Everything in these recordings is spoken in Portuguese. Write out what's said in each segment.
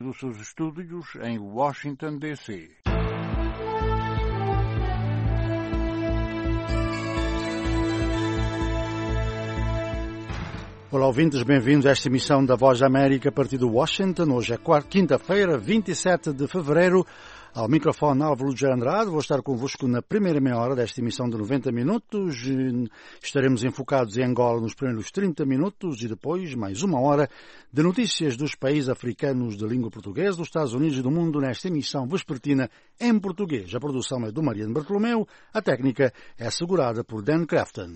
dos seus estúdios em Washington, D.C. Olá, ouvintes, bem-vindos a esta emissão da Voz da América a partir de Washington. Hoje é quinta-feira, 27 de fevereiro. Ao microfone Álvaro de Andrade, vou estar convosco na primeira meia hora desta emissão de 90 minutos. Estaremos enfocados em Angola nos primeiros 30 minutos e depois mais uma hora de notícias dos países africanos de língua portuguesa, dos Estados Unidos e do mundo nesta emissão vespertina em português. A produção é do Mariano Bartolomeu, a técnica é assegurada por Dan Crafton.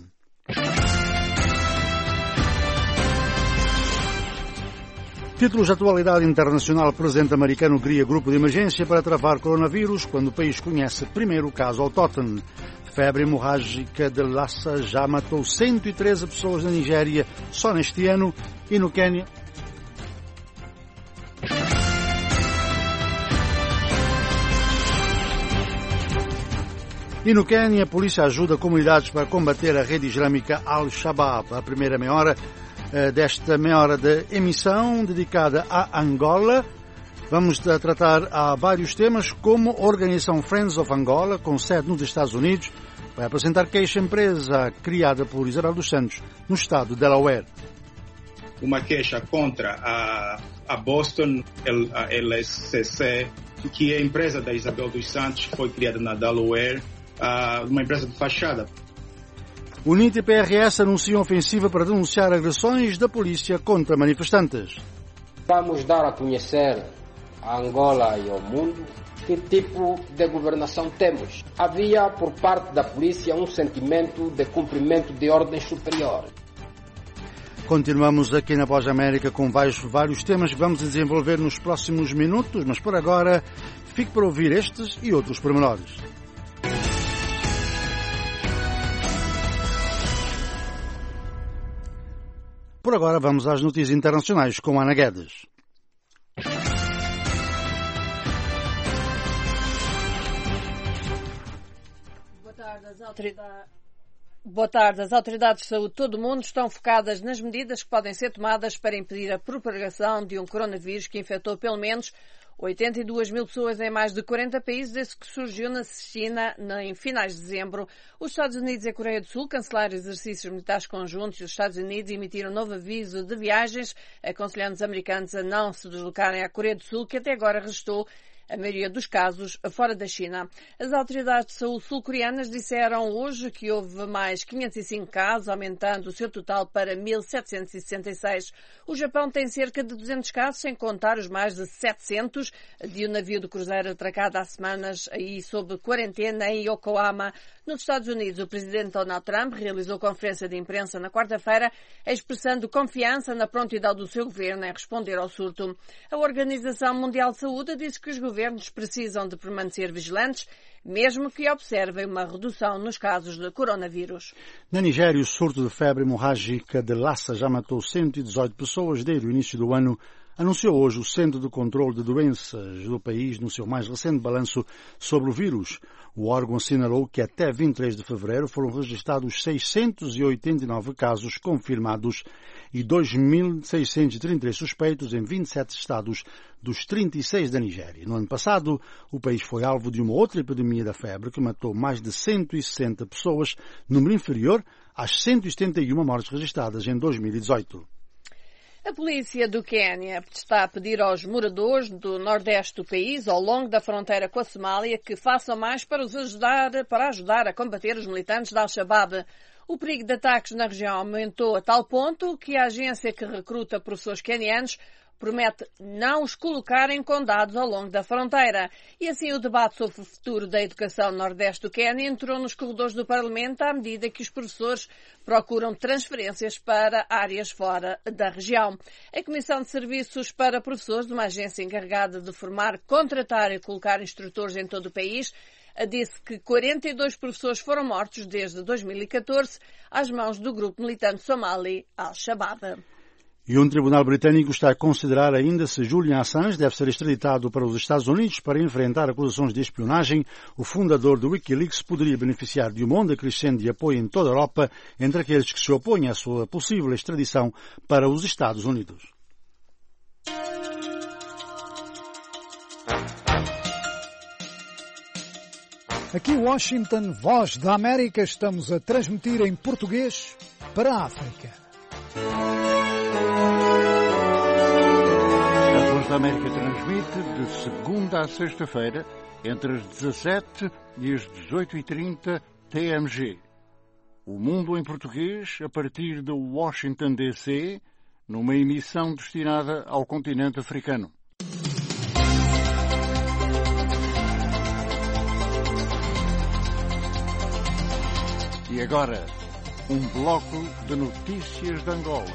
Títulos de atualidade internacional. O presidente americano cria grupo de emergência para travar coronavírus quando o país conhece primeiro caso autóctone. Febre hemorrágica de Lassa já matou 113 pessoas na Nigéria só neste ano e no Quênia. E no Quênia, a polícia ajuda comunidades para combater a rede islâmica Al-Shabaab. A primeira meia hora desta meia hora de emissão dedicada a Angola. Vamos tratar a vários temas, como a organização Friends of Angola, com sede nos Estados Unidos, vai apresentar queixa empresa criada por Isabel dos Santos, no estado de Delaware. Uma queixa contra a Boston LSCC, que é a empresa da Isabel dos Santos, que foi criada na Delaware, uma empresa de fachada. O NIT e PRS anunciam ofensiva para denunciar agressões da polícia contra manifestantes. Vamos dar a conhecer a Angola e ao mundo que tipo de governação temos. Havia por parte da polícia um sentimento de cumprimento de ordens superiores. Continuamos aqui na Voz da América com vários temas que vamos desenvolver nos próximos minutos, mas por agora fique para ouvir estes e outros pormenores. Por agora vamos às notícias internacionais com Ana Guedes. Boa tarde. As autoridades de saúde de todo o mundo estão focadas nas medidas que podem ser tomadas para impedir a propagação de um coronavírus que infectou pelo menos 82 mil pessoas em mais de 40 países desde que surgiu na China em finais de dezembro. Os Estados Unidos e a Coreia do Sul cancelaram exercícios militares conjuntos e os Estados Unidos emitiram um novo aviso de viagens, aconselhando os americanos a não se deslocarem à Coreia do Sul, que até agora registrou a maioria dos casos fora da China. As autoridades de saúde sul-coreanas disseram hoje que houve mais 505 casos, aumentando o seu total para 1.766. O Japão tem cerca de 200 casos, sem contar os mais de 700 de um navio de cruzeiro atracado há semanas e sob quarentena em Yokohama. Nos Estados Unidos, o presidente Donald Trump realizou conferência de imprensa na quarta-feira, expressando confiança na prontidão do seu governo em responder ao surto. A Organização Mundial de Saúde disse que os governos precisam de permanecer vigilantes, mesmo que observem uma redução nos casos de coronavírus. Na Nigéria, o surto de febre hemorrágica de Lassa já matou 118 pessoas desde o início do ano, anunciou hoje o Centro de Controlo de Doenças do país no seu mais recente balanço sobre o vírus. O órgão assinalou que até 23 de fevereiro foram registrados 689 casos confirmados e 2.633 suspeitos em 27 estados dos 36 da Nigéria. No ano passado, o país foi alvo de uma outra epidemia da febre que matou mais de 160 pessoas, número inferior às 171 mortes registradas em 2018. A polícia do Quênia está a pedir aos moradores do nordeste do país, ao longo da fronteira com a Somália, que façam mais para ajudar a combater os militantes da Al-Shabaab. O perigo de ataques na região aumentou a tal ponto que a agência que recruta professores quenianos promete não os colocarem com dados ao longo da fronteira. E assim o debate sobre o futuro da educação no nordeste do Quênia entrou nos corredores do Parlamento à medida que os professores procuram transferências para áreas fora da região. A Comissão de Serviços para Professores, uma agência encarregada de formar, contratar e colocar instrutores em todo o país, disse que 42 professores foram mortos desde 2014 às mãos do grupo militante somali Al-Shabaab. E um tribunal britânico está a considerar ainda se Julian Assange deve ser extraditado para os Estados Unidos para enfrentar acusações de espionagem. O fundador do Wikileaks poderia beneficiar de uma onda crescente de apoio em toda a Europa entre aqueles que se opõem à sua possível extradição para os Estados Unidos. Aqui Washington, Voz da América, estamos a transmitir em português para a África. A Voz da América transmite de segunda a sexta-feira, entre as 17 e as 18h30 TMG. O Mundo em Português, a partir de Washington, D.C., numa emissão destinada ao continente africano. E agora, um bloco de notícias de Angola.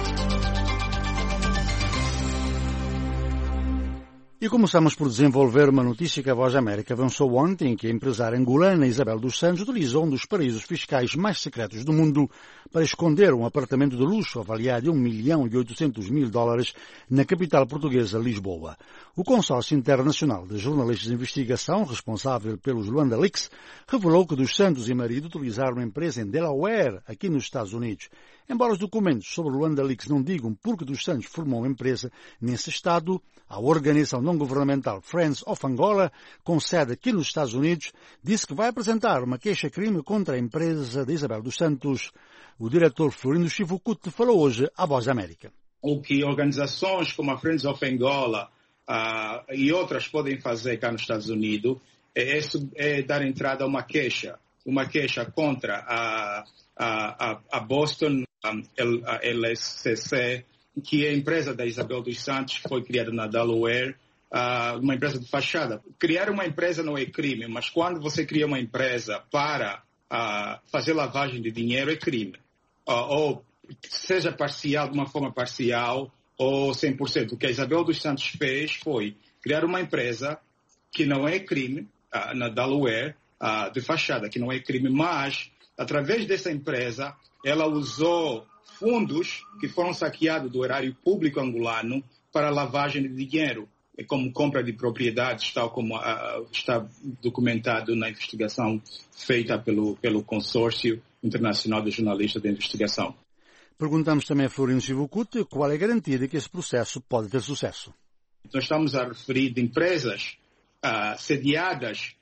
E começamos por desenvolver uma notícia que a Voz da América avançou ontem, em que a empresária angolana Isabel dos Santos utilizou um dos paraísos fiscais mais secretos do mundo para esconder um apartamento de luxo avaliado em $1.800.000 na capital portuguesa, Lisboa. O consórcio internacional de jornalistas de investigação, responsável pelos Luanda Leaks, revelou que dos Santos e marido utilizaram uma empresa em Delaware, aqui nos Estados Unidos. Embora os documentos sobre o Luanda Leaks não digam porque dos Santos formou uma empresa nesse estado, a organização não-governamental Friends of Angola, com sede aqui nos Estados Unidos, disse que vai apresentar uma queixa-crime contra a empresa de Isabel dos Santos. O diretor Florindo Chivucuti falou hoje à Voz da América. O que organizações como a Friends of Angola e outras podem fazer cá nos Estados Unidos é dar entrada a uma queixa contra a Boston LSCC, que é a empresa da Isabel dos Santos, que foi criada na Delaware, uma empresa de fachada. Criar uma empresa não é crime, mas quando você cria uma empresa para fazer lavagem de dinheiro é crime. Ou seja parcial, de uma forma parcial, ou 100%. O que a Isabel dos Santos fez foi criar uma empresa que não é crime, na Delaware, de fachada, que não é crime, mas, através dessa empresa, ela usou fundos que foram saqueados do erário público angolano para lavagem de dinheiro, como compra de propriedades, tal como está documentado na investigação feita pelo Consórcio Internacional de Jornalistas de Investigação. Perguntamos também a Florindo Chivucuti qual é a garantia de que esse processo pode ter sucesso. Nós estamos a referir de empresas sediadas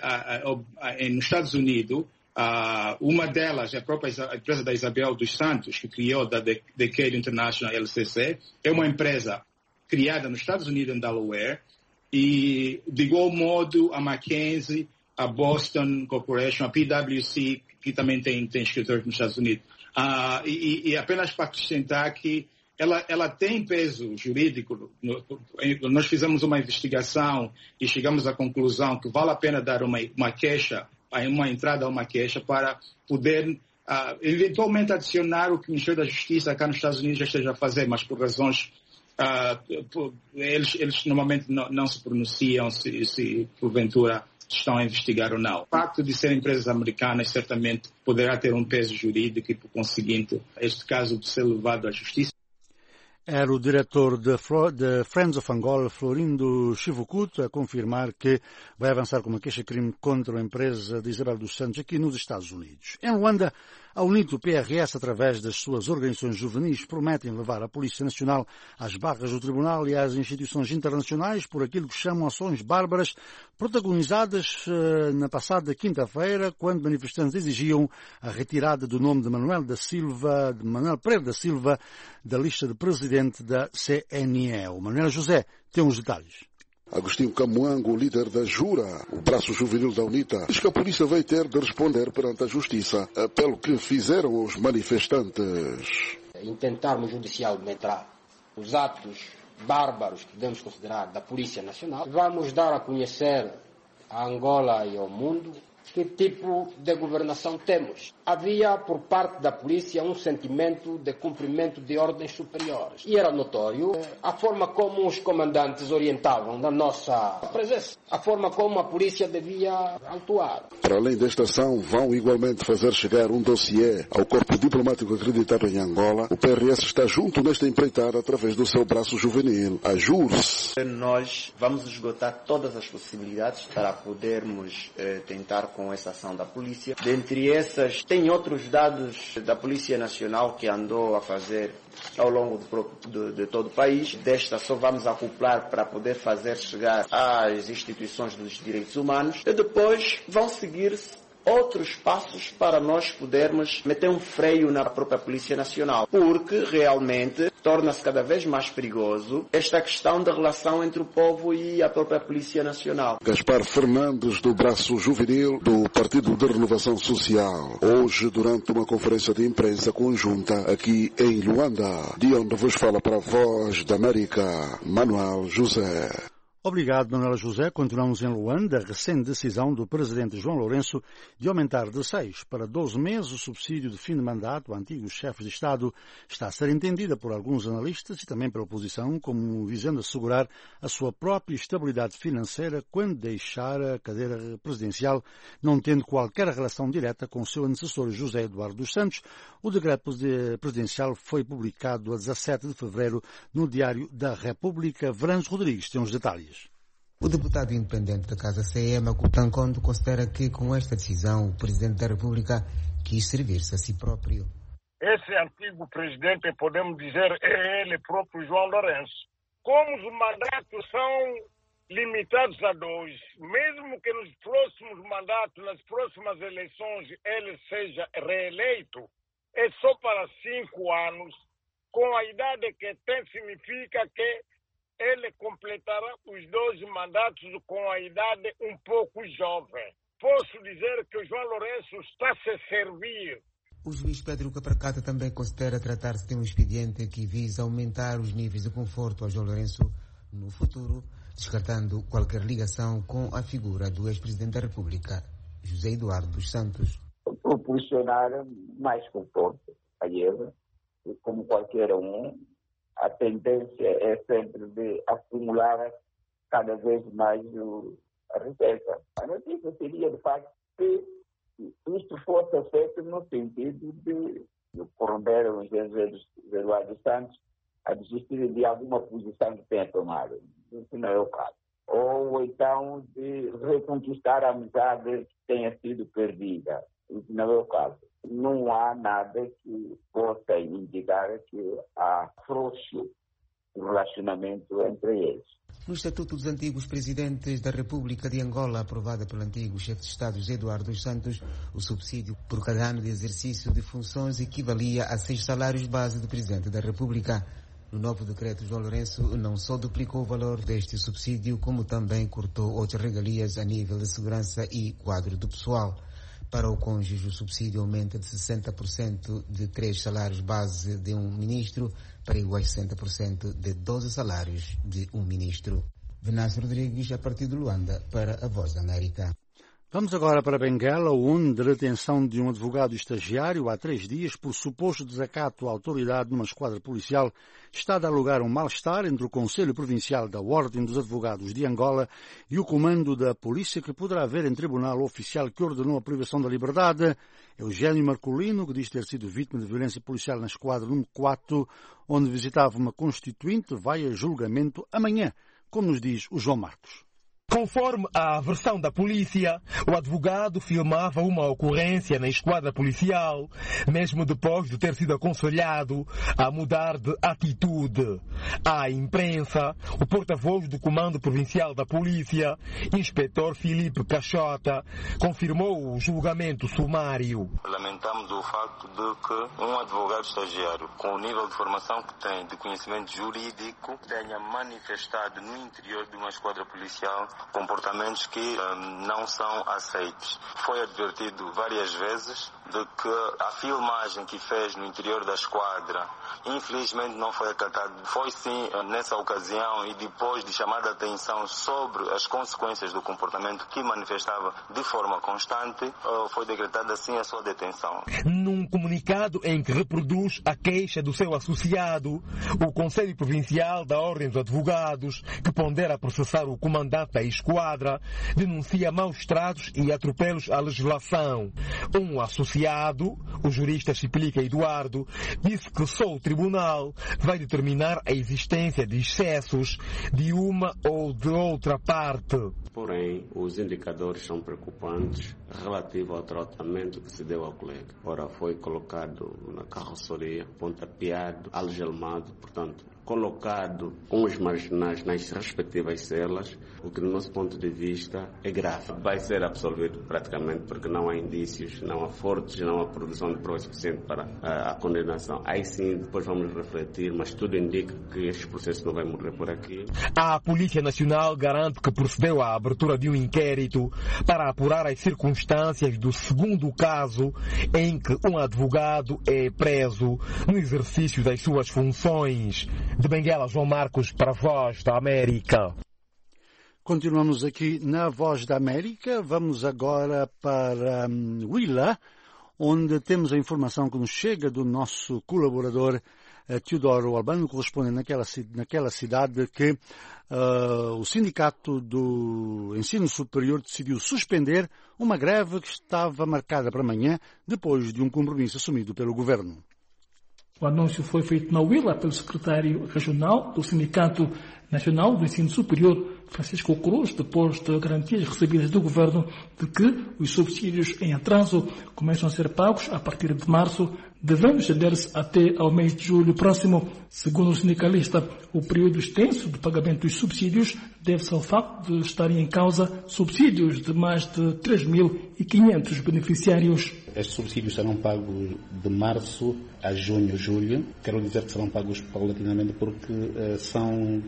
nos Estados Unidos. Uma delas é a própria empresa da Isabel dos Santos, que criou da Decade International LCC. É uma empresa criada nos Estados Unidos, em Delaware, e de igual modo a Mackenzie, a Boston Corporation, a PwC, que também tem escritórios nos Estados Unidos. E apenas para acrescentar que ela tem peso jurídico. Nós fizemos uma investigação e chegamos à conclusão que vale a pena dar uma queixa, uma entrada a uma queixa para poder eventualmente adicionar o que o Ministério da Justiça cá nos Estados Unidos já esteja a fazer, mas por razões eles normalmente não se pronunciam se porventura estão a investigar ou não. O facto de serem empresas americanas certamente poderá ter um peso jurídico e, por conseguinte, este caso de ser levado à justiça. Era o diretor de Friends of Angola, Florindo Chivucuti, a confirmar que vai avançar com uma queixa-crime contra a empresa de Isabel dos Santos aqui nos Estados Unidos. Em Luanda, a UNITO PRS, através das suas organizações juvenis, prometem levar a Polícia Nacional às barras do Tribunal e às instituições internacionais por aquilo que chamam ações bárbaras protagonizadas na passada quinta-feira, quando manifestantes exigiam a retirada do nome de Manuel Pereira da Silva, da lista de presidente da CNE. O Manuel José tem os detalhes. Agostinho Camuango, líder da Jura, o braço juvenil da UNITA, diz que a polícia vai ter de responder perante a justiça pelo que fizeram os manifestantes. Intentarmos judicialmente os atos bárbaros que devemos considerar da Polícia Nacional, vamos dar a conhecer a Angola e ao mundo que tipo de governação temos. Havia, por parte da polícia, um sentimento de cumprimento de ordens superiores. E era notório a forma como os comandantes orientavam da nossa presença, a forma como a polícia devia atuar. Para além desta ação, vão igualmente fazer chegar um dossiê ao corpo diplomático acreditado em Angola. O PRS está junto nesta empreitada através do seu braço juvenil, a JURS. Nós vamos esgotar todas as possibilidades para podermos tentar com essa ação da polícia. Dentre essas, tem outros dados da Polícia Nacional que andou a fazer ao longo de todo o país. Desta só vamos acoplar para poder fazer chegar às instituições dos direitos humanos e depois vão seguir-se outros passos para nós podermos meter um freio na própria Polícia Nacional, porque realmente torna-se cada vez mais perigoso esta questão da relação entre o povo e a própria Polícia Nacional. Gaspar Fernandes, do Braço Juvenil do Partido de Renovação Social, hoje durante uma conferência de imprensa conjunta aqui em Luanda, de onde vos fala para a Voz da América, Manuel José. Obrigado, Manuel José. Continuamos em Luanda. A recente decisão do presidente João Lourenço de aumentar de 6 para 12 meses o subsídio de fim de mandato a antigos chefes de Estado está a ser entendida por alguns analistas e também pela oposição como visando assegurar a sua própria estabilidade financeira quando deixar a cadeira presidencial, não tendo qualquer relação direta com o seu antecessor José Eduardo dos Santos. O decreto presidencial foi publicado a 17 de fevereiro no Diário da República. Verãs Rodrigues tem os detalhes. O deputado independente da Casa CE, Makutan Kondo, considera que com esta decisão o Presidente da República quis servir-se a si próprio. Esse antigo presidente, podemos dizer, é ele próprio, João Lourenço. Como os mandatos são limitados a 2, mesmo que nos próximos mandatos, nas próximas eleições, ele seja reeleito, é só para 5 anos. Com a idade que tem, significa que ele completará os 2 mandatos com a idade um pouco jovem. Posso dizer que o João Lourenço está a se servir. O juiz Pedro Capracata também considera tratar-se de um expediente que visa aumentar os níveis de conforto a João Lourenço no futuro, descartando qualquer ligação com a figura do ex-presidente da República, José Eduardo dos Santos. Proporcionar mais conforto a ele, como qualquer um. A tendência é sempre de acumular cada vez mais a riqueza. A notícia seria, de facto, que isto fosse feito no sentido de corromper o José Eduardo dos Santos a desistir de alguma posição que tenha tomado. Isso não é o caso. Ou então de reconquistar a amizade que tenha sido perdida. Isso não é o caso. Não há nada que possa indicar que há frouxo relacionamento entre eles. No Estatuto dos Antigos Presidentes da República de Angola, aprovada pelo antigo chefe de Estado José Eduardo dos Santos, o subsídio por cada ano de exercício de funções equivalia a 6 salários base do Presidente da República. No novo decreto, João Lourenço não só duplicou o valor deste subsídio, como também cortou outras regalias a nível de segurança e quadro do pessoal. Para o cônjuge, o subsídio aumenta de 60% de 3 salários base de um ministro para iguais 60% de 12 salários de um ministro. Venâncio Rodrigues, a partir de Luanda, para a Voz da América. Vamos agora para Benguela, onde a detenção de um advogado estagiário há 3 dias por suposto desacato à autoridade numa esquadra policial está a dar lugar a um mal-estar entre o Conselho Provincial da Ordem dos Advogados de Angola e o comando da polícia, que poderá ver em tribunal o oficial que ordenou a privação da liberdade, Eugênio Marcolino, que diz ter sido vítima de violência policial na esquadra número 4, onde visitava uma constituinte, vai a julgamento amanhã, como nos diz o João Marcos. Conforme a versão da polícia, o advogado filmava uma ocorrência na esquadra policial, mesmo depois de ter sido aconselhado a mudar de atitude. À imprensa, o porta-voz do Comando Provincial da Polícia, inspetor Filipe Cachota, confirmou o julgamento sumário. Lamentamos o facto de que um advogado estagiário, com o nível de formação que tem, de conhecimento jurídico, tenha manifestado no interior de uma esquadra policial comportamentos que não são aceitos. Foi advertido várias vezes de que a filmagem que fez no interior da esquadra, infelizmente não foi acatada. Foi sim, nessa ocasião, e depois de chamar a atenção sobre as consequências do comportamento que manifestava de forma constante, foi decretada assim a sua detenção. Num comunicado em que reproduz a queixa do seu associado, o Conselho Provincial da Ordem dos Advogados, que pondera processar o comandante da esquadra, denuncia maus tratos e atropelos à legislação. Um associado associado, o jurista Chiplica Eduardo, disse que só o tribunal vai determinar a existência de excessos de uma ou de outra parte. Porém, os indicadores são preocupantes relativo ao tratamento que se deu ao colega. Ora, foi colocado na carroceria, pontapeado, algemado, portanto, colocado com os marginais nas respectivas celas, o que, do nosso ponto de vista, é grave. Vai ser absolvido praticamente porque não há indícios, não há fortes, não há produção de provas suficiente para a condenação. Aí sim, depois vamos refletir, mas tudo indica que este processo não vai morrer por aqui. A Polícia Nacional garante que procedeu à abertura de um inquérito para apurar as circunstâncias do segundo caso em que um advogado é preso no exercício das suas funções. De Benguela, João Marcos, para a Voz da América. Continuamos aqui na Voz da América. Vamos agora para Huila, onde temos a informação que nos chega do nosso colaborador Teodoro Albano, corresponde naquela cidade que o Sindicato do Ensino Superior decidiu suspender uma greve que estava marcada para amanhã, depois de um compromisso assumido pelo governo. O anúncio foi feito na Huila pelo secretário regional do Sindicato Nacional do Ensino Superior, Francisco Cruz, depois de garantias recebidas do governo de que os subsídios em atraso começam a ser pagos a partir de março, devendo estender-se até ao mês de julho próximo. Segundo o sindicalista, o período extenso de pagamento dos subsídios deve-se ao facto de estarem em causa subsídios de mais de 3.500 beneficiários. Estes subsídios serão pagos de março a junho, julho. Quero dizer que serão pagos paulatinamente porque são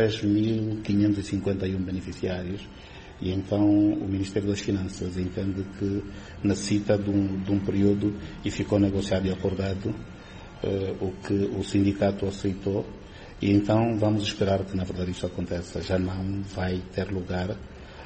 3.551 beneficiários. E então o Ministério das Finanças entende que necessita de um período e ficou negociado e acordado, o que o sindicato aceitou. E então vamos esperar que na verdade isso aconteça. Já não vai ter lugar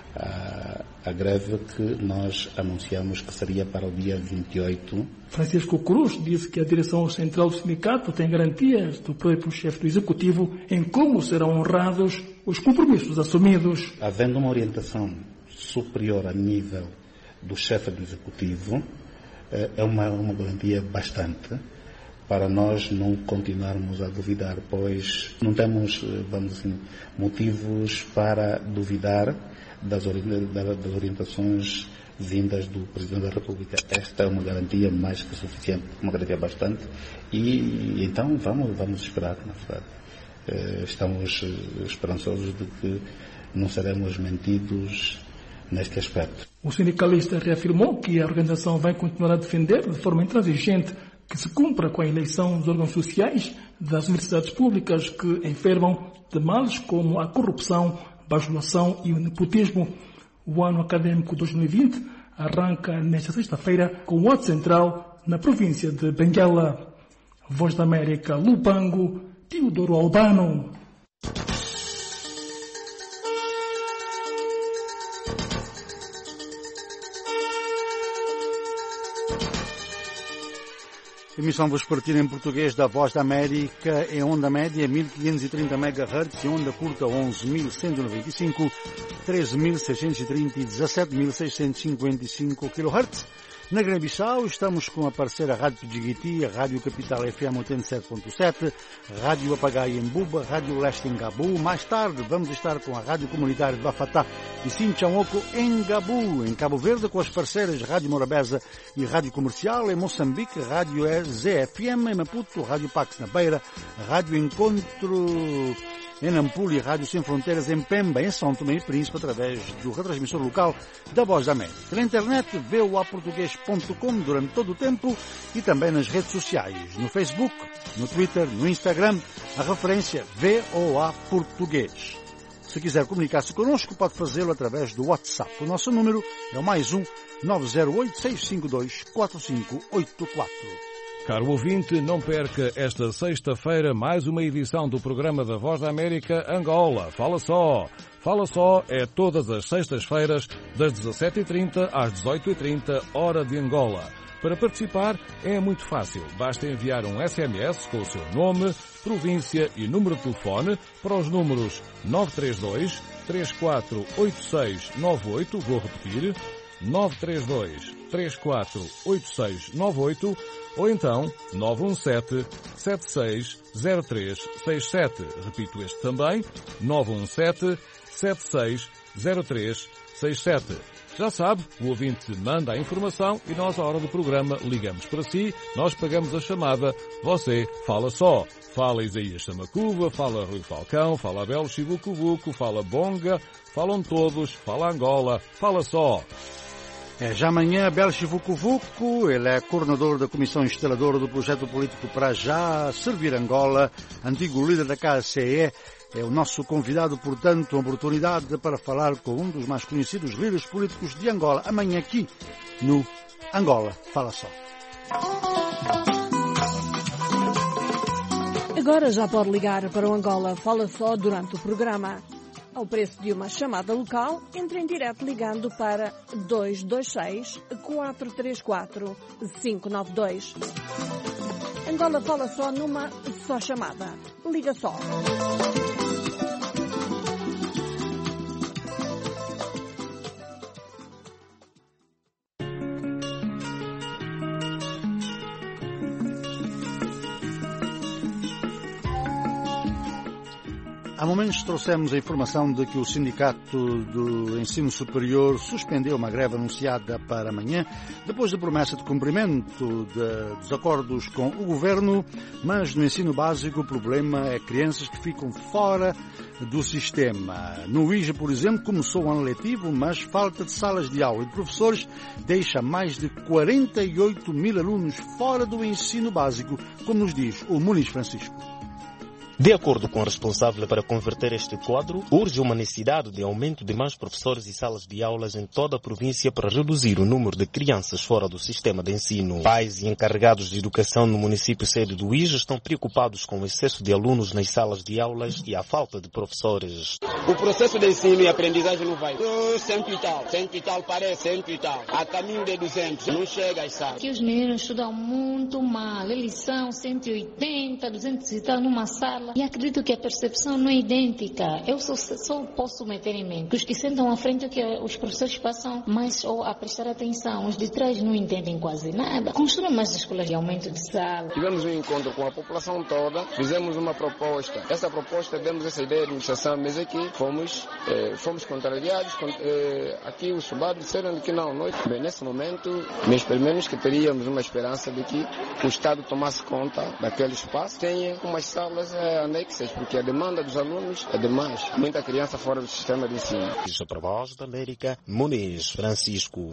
a greve que nós anunciamos que seria para o dia 28. Francisco Cruz disse que a direção central do sindicato tem garantias do próprio chefe do executivo em como serão honrados os compromissos assumidos. Havendo uma orientação superior a nível do chefe do executivo, é uma garantia bastante para nós não continuarmos a duvidar, pois não temos, vamos assim, motivos para duvidar das orientações vindas do Presidente da República. Esta é uma garantia mais que suficiente, uma garantia bastante, e então vamos esperar, na verdade. Estamos esperançosos de que não seremos mentidos neste aspecto. O sindicalista reafirmou que a organização vai continuar a defender de forma intransigente que se cumpra com a eleição dos órgãos sociais das universidades públicas que enfermam de males como a corrupção, bajulação e o nepotismo. O ano acadêmico 2020 arranca nesta sexta-feira com o ato central na província de Benguela. Voz da América, Lubango, Teodoro Albano. Emissão vespertina em português da Voz da América em onda média 1530 MHz e onda curta 11.195, 13.630 e 17.655 kHz. Na Guiné-Bissau estamos com a parceira Rádio Pidjigiti, a Rádio Capital FM 87.7, Rádio Apagaia em Buba, Rádio Leste em Gabu. Mais tarde vamos estar com a Rádio Comunitária de Bafatá e Sinchamoco em Gabu. Em Cabo Verde com as parceiras Rádio Morabeza e Rádio Comercial. Em Moçambique, Rádio ZFM. Em Maputo, Rádio Pax na Beira, Rádio Encontro em Nampula e Rádio Sem Fronteiras em Pemba, em São Tomé e Príncipe, através do retransmissor local da Voz da América. Na internet, voaportugues.com durante todo o tempo e também nas redes sociais, no Facebook, no Twitter, no Instagram, a referência VOA Português. Se quiser comunicar-se connosco, pode fazê-lo através do WhatsApp. O nosso número é o +1 908 652 4584. Caro ouvinte, não perca esta sexta-feira mais uma edição do programa da Voz da América Angola. Fala só! Fala só é todas as sextas-feiras, das 17h30 às 18h30, hora de Angola. Para participar é muito fácil. Basta enviar um SMS com o seu nome, província e número de telefone para os números 932 348698. Vou repetir, 932 348698 ou então 917-760367. Repito este também, 917-760367. Já sabe, o ouvinte manda a informação e nós, à hora do programa, ligamos para si, nós pagamos a chamada, você fala só. Fala Isaías Samacuva, fala Rui Falcão, fala Abel Chibucubuco, fala Bonga, falam todos, fala Angola, fala só. Já amanhã, Abel Chibucubuco, ele é coordenador da Comissão Instaladora do Projeto Político para Já Servir Angola, antigo líder da KCE, é o nosso convidado, portanto, uma oportunidade para falar com um dos mais conhecidos líderes políticos de Angola, amanhã aqui no Angola Fala Só. Agora já pode ligar para o Angola Fala Só durante o programa. Ao preço de uma chamada local, entre em direto ligando para 226-434-592. Angola Fala Só numa só chamada. Liga só. Há momentos trouxemos a informação de que o Sindicato do Ensino Superior suspendeu uma greve anunciada para amanhã, depois da promessa de cumprimento dos acordos com o Governo, mas no ensino básico o problema é crianças que ficam fora do sistema. No IJA, por exemplo, começou o ano letivo, mas falta de salas de aula e de professores deixa mais de 48 mil alunos fora do ensino básico, como nos diz o Muniz Francisco. De acordo com o responsável para converter este quadro, urge uma necessidade de aumento de mais professores e salas de aulas em toda a província para reduzir o número de crianças fora do sistema de ensino. Pais e encarregados de educação no município sede do IJA estão preocupados com o excesso de alunos nas salas de aulas e a falta de professores. O processo de ensino e aprendizagem não vai. 100 e tal, parece 100 e tal. A caminho de 200, não chega às salas. Que os meninos estudam muito mal, eles são 180, 200 e tal numa sala. E acredito que a percepção não é idêntica. Eu só posso meter em mente que os que sentam à frente é que os professores passam mais ou a prestar atenção. Os de trás não entendem quase nada. Construam mais escolas de aumento de sala. Tivemos um encontro com a população toda, fizemos uma proposta. Essa proposta, demos essa ideia de administração, mas aqui fomos contrariados. Aqui os subados disseram que não. Bem, nesse momento, pelo menos que teríamos uma esperança de que o Estado tomasse conta daquele espaço, tenha umas salas anexas, porque a demanda dos alunos é demais. Muita criança fora do sistema de ensino. Isso para a Voz da América, Muniz Francisco.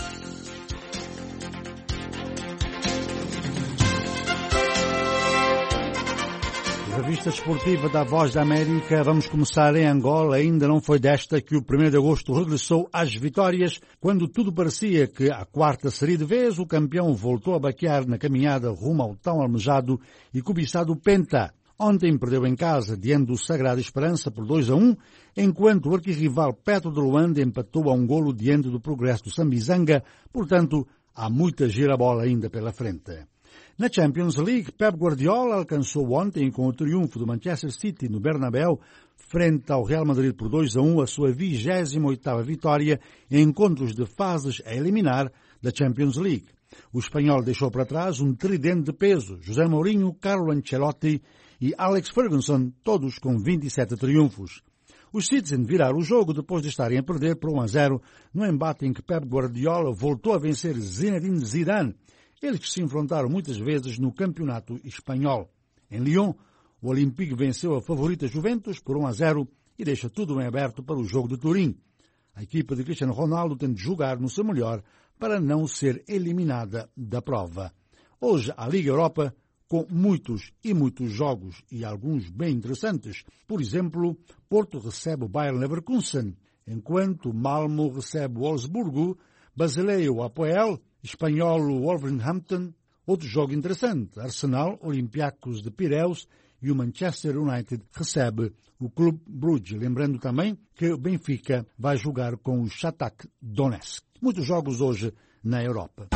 Revista desportiva da Voz da América. Vamos começar em Angola. Ainda não foi desta que o 1º de agosto regressou às vitórias. Quando tudo parecia que a quarta seria de vez, o campeão voltou a baquear na caminhada rumo ao tão almejado e cobiçado Penta. Ontem perdeu em casa diante do Sagrada Esperança por 2-1, enquanto o arquirrival Petro de Luanda empatou a um golo diante do Progresso do Sambizanga. Portanto, há muita girabola ainda pela frente. Na Champions League, Pep Guardiola alcançou ontem, com o triunfo do Manchester City no Bernabéu, frente ao Real Madrid por 2-1, a sua 28ª vitória em encontros de fases a eliminar da Champions League. O espanhol deixou para trás um tridente de peso, José Mourinho, Carlo Ancelotti e Alex Ferguson, todos com 27 triunfos. Os Citizen viraram o jogo depois de estarem a perder por 1-0 no embate em que Pep Guardiola voltou a vencer Zinedine Zidane, eles que se enfrentaram muitas vezes no campeonato espanhol. Em Lyon, o Olympique venceu a favorita Juventus por 1-0 e deixa tudo em aberto para o jogo de Turim. A equipa de Cristiano Ronaldo tem de jogar no seu melhor para não ser eliminada da prova. Hoje, a Liga Europa, com muitos jogos e alguns bem interessantes. Por exemplo, Porto recebe o Bayer Leverkusen, enquanto Malmo recebe o Wolfsburgo, Basileia o Apoel, Espanhol o Wolverhampton. Outro jogo interessante, Arsenal, Olympiacos de Pireus e o Manchester United recebe o Clube Brugge. Lembrando também que o Benfica vai jogar com o Shakhtar Donetsk. Muitos jogos hoje na Europa.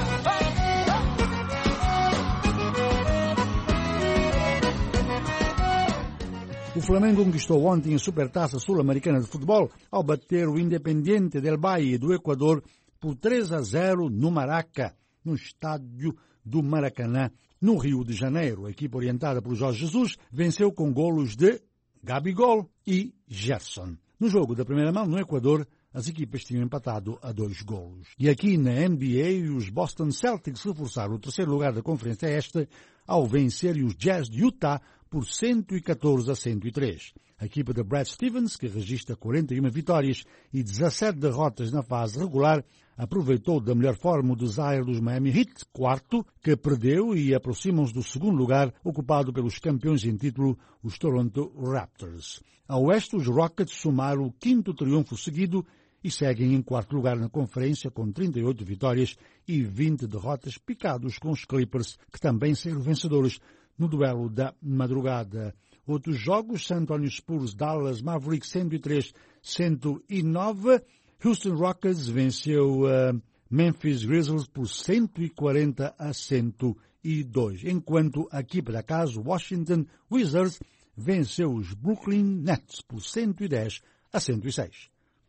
O Flamengo conquistou ontem a Supertaça Sul-Americana de Futebol ao bater o Independiente del Valle do Equador por 3-0 no Maraca, no estádio do Maracanã, no Rio de Janeiro. A equipa orientada por Jorge Jesus venceu com golos de Gabigol e Gerson. No jogo da primeira mão, no Equador, as equipas tinham empatado a 2 golos. E aqui na NBA, os Boston Celtics reforçaram o terceiro lugar da Conferência Este ao vencerem os Jazz de Utah por 114-103. A equipa de Brad Stevens, que registra 41 vitórias e 17 derrotas na fase regular, aproveitou da melhor forma o desire dos Miami Heat, quarto, que perdeu e aproximam-se do segundo lugar, ocupado pelos campeões em título, os Toronto Raptors. A oeste, os Rockets somaram o 5º triunfo seguido e seguem em quarto lugar na conferência com 38 vitórias e 20 derrotas, picados com os Clippers, que também saíram vencedores no duelo da madrugada. Outros jogos, San Antonio Spurs, Dallas Mavericks 103-109, Houston Rockets venceu Memphis Grizzlies por 140-102, enquanto a equipa da casa, Washington Wizards, venceu os Brooklyn Nets por 110-106.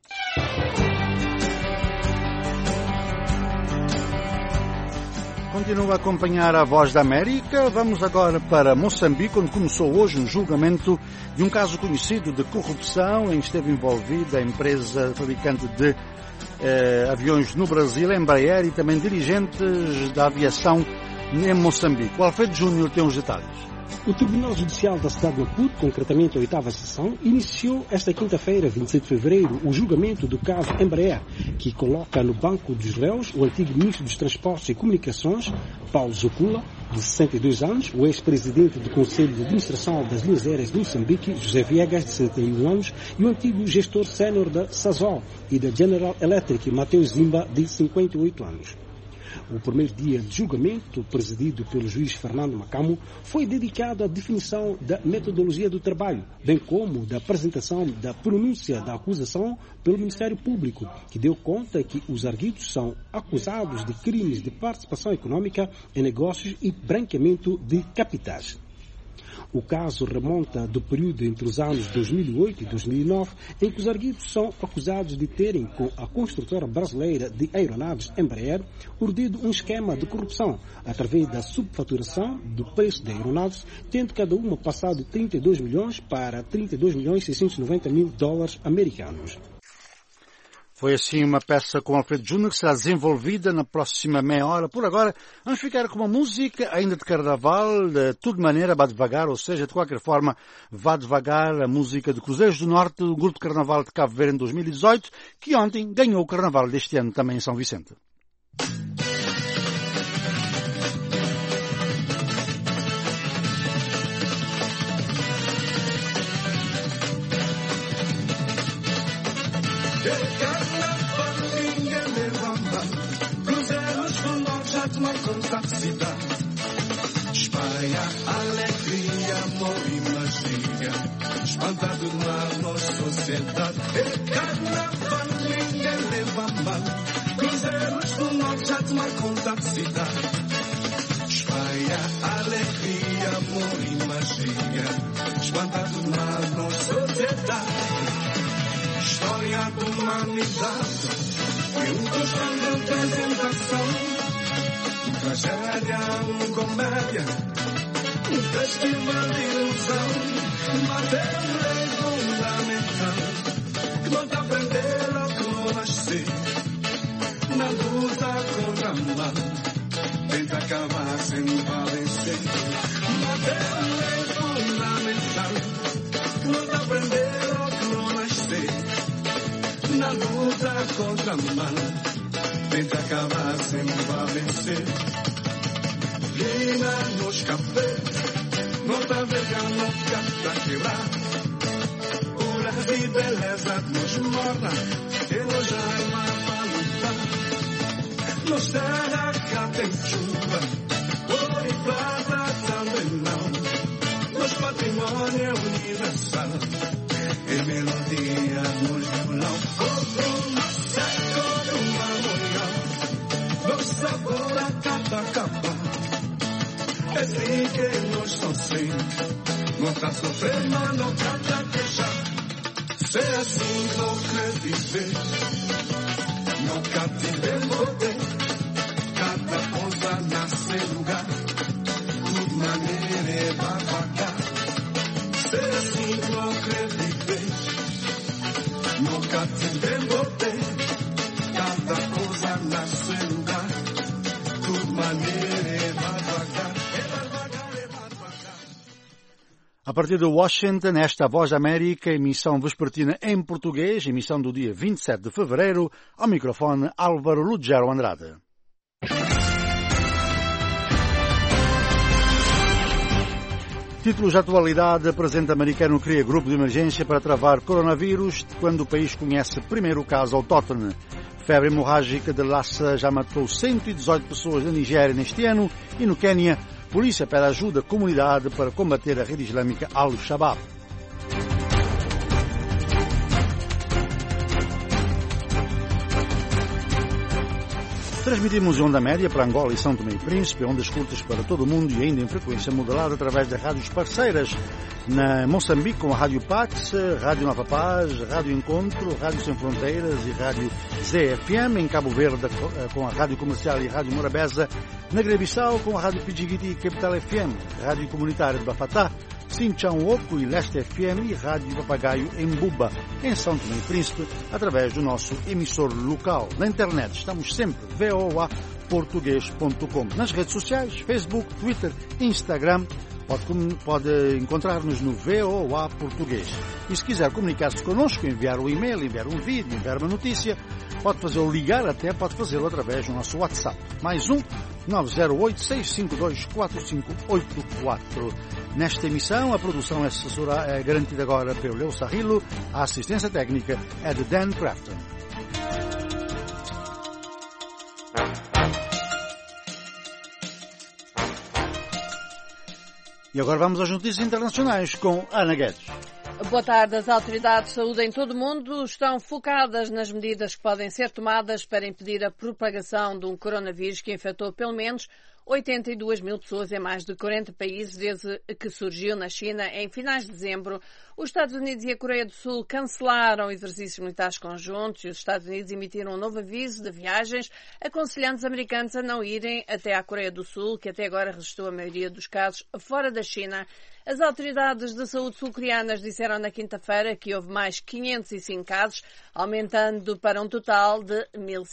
Continua a acompanhar a Voz da América. Vamos agora para Moçambique, onde começou hoje um julgamento de um caso conhecido de corrupção em que esteve envolvida a empresa fabricante de aviões no Brasil, a Embraer, e também dirigentes da aviação em Moçambique. O Alfredo Júnior tem os detalhes. O Tribunal Judicial da cidade de Maputo, concretamente a 8ª sessão, iniciou esta quinta-feira, 26 de fevereiro, o julgamento do caso Embraer, que coloca no banco dos réus o antigo ministro dos Transportes e Comunicações, Paulo Zocula, de 62 anos, o ex-presidente do Conselho de Administração das Linhas Aéreas de Moçambique, José Viegas, de 61 anos, e o antigo gestor sénior da Sasol e da General Electric, Mateus Zimba, de 58 anos. O primeiro dia de julgamento, presidido pelo juiz Fernando Macamo, foi dedicado à definição da metodologia do trabalho, bem como da apresentação da pronúncia da acusação pelo Ministério Público, que deu conta que os arguidos são acusados de crimes de participação econômica em negócios e branqueamento de capitais. O caso remonta do período entre os anos 2008 e 2009, em que os arguidos são acusados de terem, com a construtora brasileira de aeronaves Embraer, urdido um esquema de corrupção, através da subfaturação do preço de aeronaves, tendo cada uma passado de 32 milhões para 32 milhões 690 mil dólares americanos. Foi assim uma peça com Alfredo Júnior que será desenvolvida na próxima meia hora. Por agora, vamos ficar com uma música ainda de carnaval, de tudo maneira, vá devagar, ou seja, de qualquer forma, vá devagar, a música de Cruzeiros do Norte, do Grupo de Carnaval de Cabo Verde em 2018, que ontem ganhou o carnaval deste ano também em São Vicente. Espanha, alegria, amor e magia, espantado na nossa sociedade. Carnaval, ninguém leva mal, cruzeiros do norte já tomam conta da cidade. Espanha, alegria, amor e magia, espantado na nossa sociedade. História de humanidade, minutos de representação. Tragédia, comédia, festival de ilusão, mas é lei fundamental que não te aprenderam que não nasci na luta contra o mal, tenta acabar sem vencer. Mas é lei fundamental que não te aprenderam que não nasci na luta contra o mal, tenta acabar sem vencer. Lina nos cafés, nota vega no canta quebrar. Pura e beleza nos morna, que nos arma para lutar. Nos terra cá tem chuva, ouro e prata também não. Nos patrimônio universal, e melodia nos violão. Outro no seco de uma manhã, no sabor a capa. É assim que nós somos sim. Não está sofrendo, mas não canta queixar. Se é assim, não quer dizer. Não cativemos. bote, cada coisa na seu lugar, de maneira devagar. A partir de Washington, esta Voz da América, emissão vespertina em português, emissão do dia 27 de fevereiro, ao microfone Álvaro Lugero Andrade. Títulos de atualidade: presidente americano cria grupo de emergência para travar coronavírus quando o país conhece primeiro caso autóctone. Febre hemorrágica de Lassa já matou 118 pessoas na Nigéria neste ano e no Quênia, polícia pede ajuda à comunidade para combater a rede islâmica Al-Shabaab. Transmitimos em onda média para Angola e São Tomé e Príncipe, ondas curtas para todo o mundo e ainda em frequência modulada através das rádios parceiras. Na Moçambique com a Rádio Pax, Rádio Nova Paz, Rádio Encontro, Rádio Sem Fronteiras e Rádio ZFM. Em Cabo Verde com a Rádio Comercial e Rádio Morabeza. Na Guiné-Bissau com a Rádio Pidjigiti e Capital FM, Rádio Comunitária de Bafatá, Sinchão Oco e Leste FM e Rádio Papagaio em Buba, em São Tomé e Príncipe, através do nosso emissor local. Na internet estamos sempre voaportugues.com. Nas redes sociais, Facebook, Twitter, Instagram, pode encontrar-nos no VOA Português. E se quiser comunicar-se connosco, enviar um e-mail, enviar um vídeo, enviar uma notícia, pode fazê-lo ligar, até pode fazê-lo através do nosso WhatsApp. Mais 908-652-4584. Nesta emissão, a produção é garantida agora pelo Leo Sarrilo, a assistência técnica é de Dan Crafton. E agora vamos às notícias internacionais com Ana Guedes. Boa tarde. As autoridades de saúde em todo o mundo estão focadas nas medidas que podem ser tomadas para impedir a propagação de um coronavírus que infectou pelo menos 82 mil pessoas em mais de 40 países desde que surgiu na China em finais de dezembro. Os Estados Unidos e a Coreia do Sul cancelaram exercícios militares conjuntos e os Estados Unidos emitiram um novo aviso de viagens, aconselhando os americanos a não irem até à Coreia do Sul, que até agora registrou a maioria dos casos fora da China. As autoridades de saúde sul-coreanas disseram na quinta-feira que houve mais 505 casos, aumentando para um total de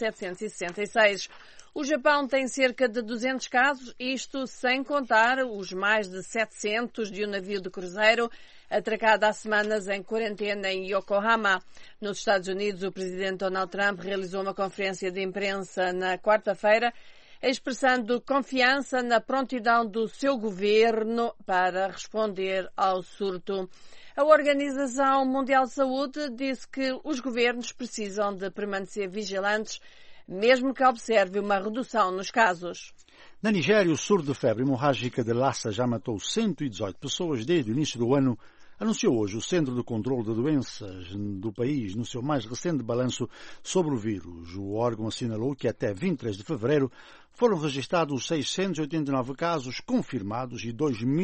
1.766. O Japão tem cerca de 200 casos, isto sem contar os mais de 700 de um navio de cruzeiro atracado há semanas em quarentena em Yokohama. Nos Estados Unidos, o presidente Donald Trump realizou uma conferência de imprensa na quarta-feira, expressando confiança na prontidão do seu governo para responder ao surto. A Organização Mundial de Saúde disse que os governos precisam de permanecer vigilantes, mesmo que observe uma redução nos casos. Na Nigéria, o surto de febre hemorrágica de Lassa já matou 118 pessoas desde o início do ano, anunciou hoje o Centro de Controlo de Doenças do país no seu mais recente balanço sobre o vírus. O órgão assinalou que até 23 de fevereiro foram registrados 689 casos confirmados e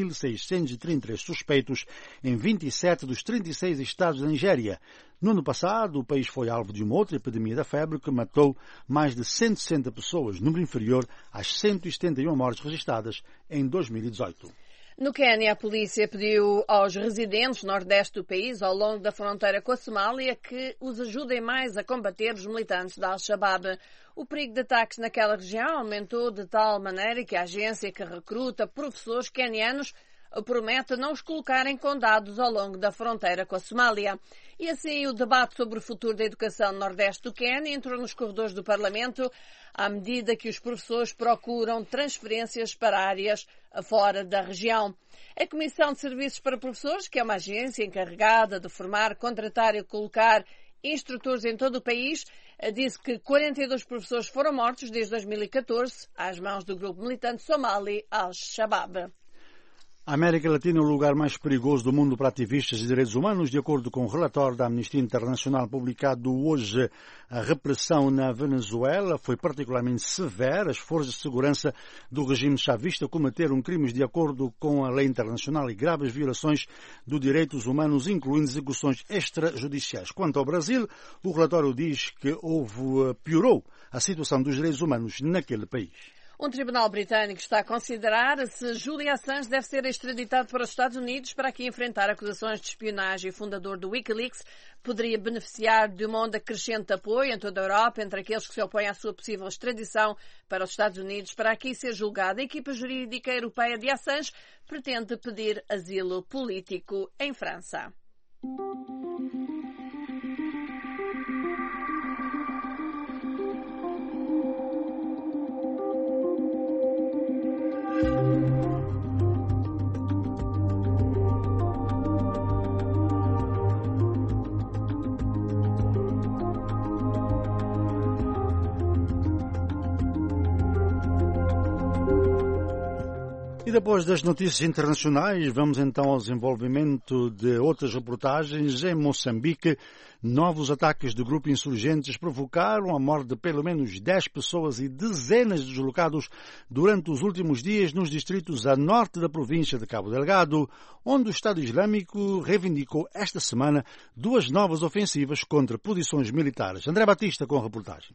2.633 suspeitos em 27 dos 36 estados da Nigéria. No ano passado, o país foi alvo de uma outra epidemia da febre que matou mais de 160 pessoas, número inferior às 171 mortes registradas em 2018. No Quênia, a polícia pediu aos residentes nordeste do país, ao longo da fronteira com a Somália, que os ajudem mais a combater os militantes da Al-Shabaab. O perigo de ataques naquela região aumentou de tal maneira que a agência que recruta professores quenianos promete não os colocar em condados ao longo da fronteira com a Somália. E assim o debate sobre o futuro da educação no nordeste do Quênia entrou nos corredores do Parlamento à medida que os professores procuram transferências para áreas fora da região. A Comissão de Serviços para Professores, que é uma agência encarregada de formar, contratar e colocar instrutores em todo o país, disse que 42 professores foram mortos desde 2014 às mãos do grupo militante somali Al-Shabaab. A América Latina é o lugar mais perigoso do mundo para ativistas de direitos humanos, de acordo com o relatório da Amnistia Internacional publicado hoje. A repressão na Venezuela foi particularmente severa. As forças de segurança do regime chavista cometeram crimes de acordo com a lei internacional e graves violações dos direitos humanos, incluindo execuções extrajudiciais. Quanto ao Brasil, o relatório diz que piorou a situação dos direitos humanos naquele país. Um tribunal britânico está a considerar se Julian Assange deve ser extraditado para os Estados Unidos para aqui enfrentar acusações de espionagem. O fundador do Wikileaks poderia beneficiar de uma onda crescente de apoio em toda a Europa entre aqueles que se opõem à sua possível extradição para os Estados Unidos para aqui ser julgado. A equipa jurídica europeia de Assange pretende pedir asilo político em França. E depois das notícias internacionais, vamos então ao desenvolvimento de outras reportagens. Em Moçambique, novos ataques de grupos insurgentes provocaram a morte de pelo menos 10 pessoas e dezenas de deslocados durante os últimos dias nos distritos a norte da província de Cabo Delgado, onde o Estado Islâmico reivindicou esta semana 2 novas ofensivas contra posições militares. André Batista com a reportagem.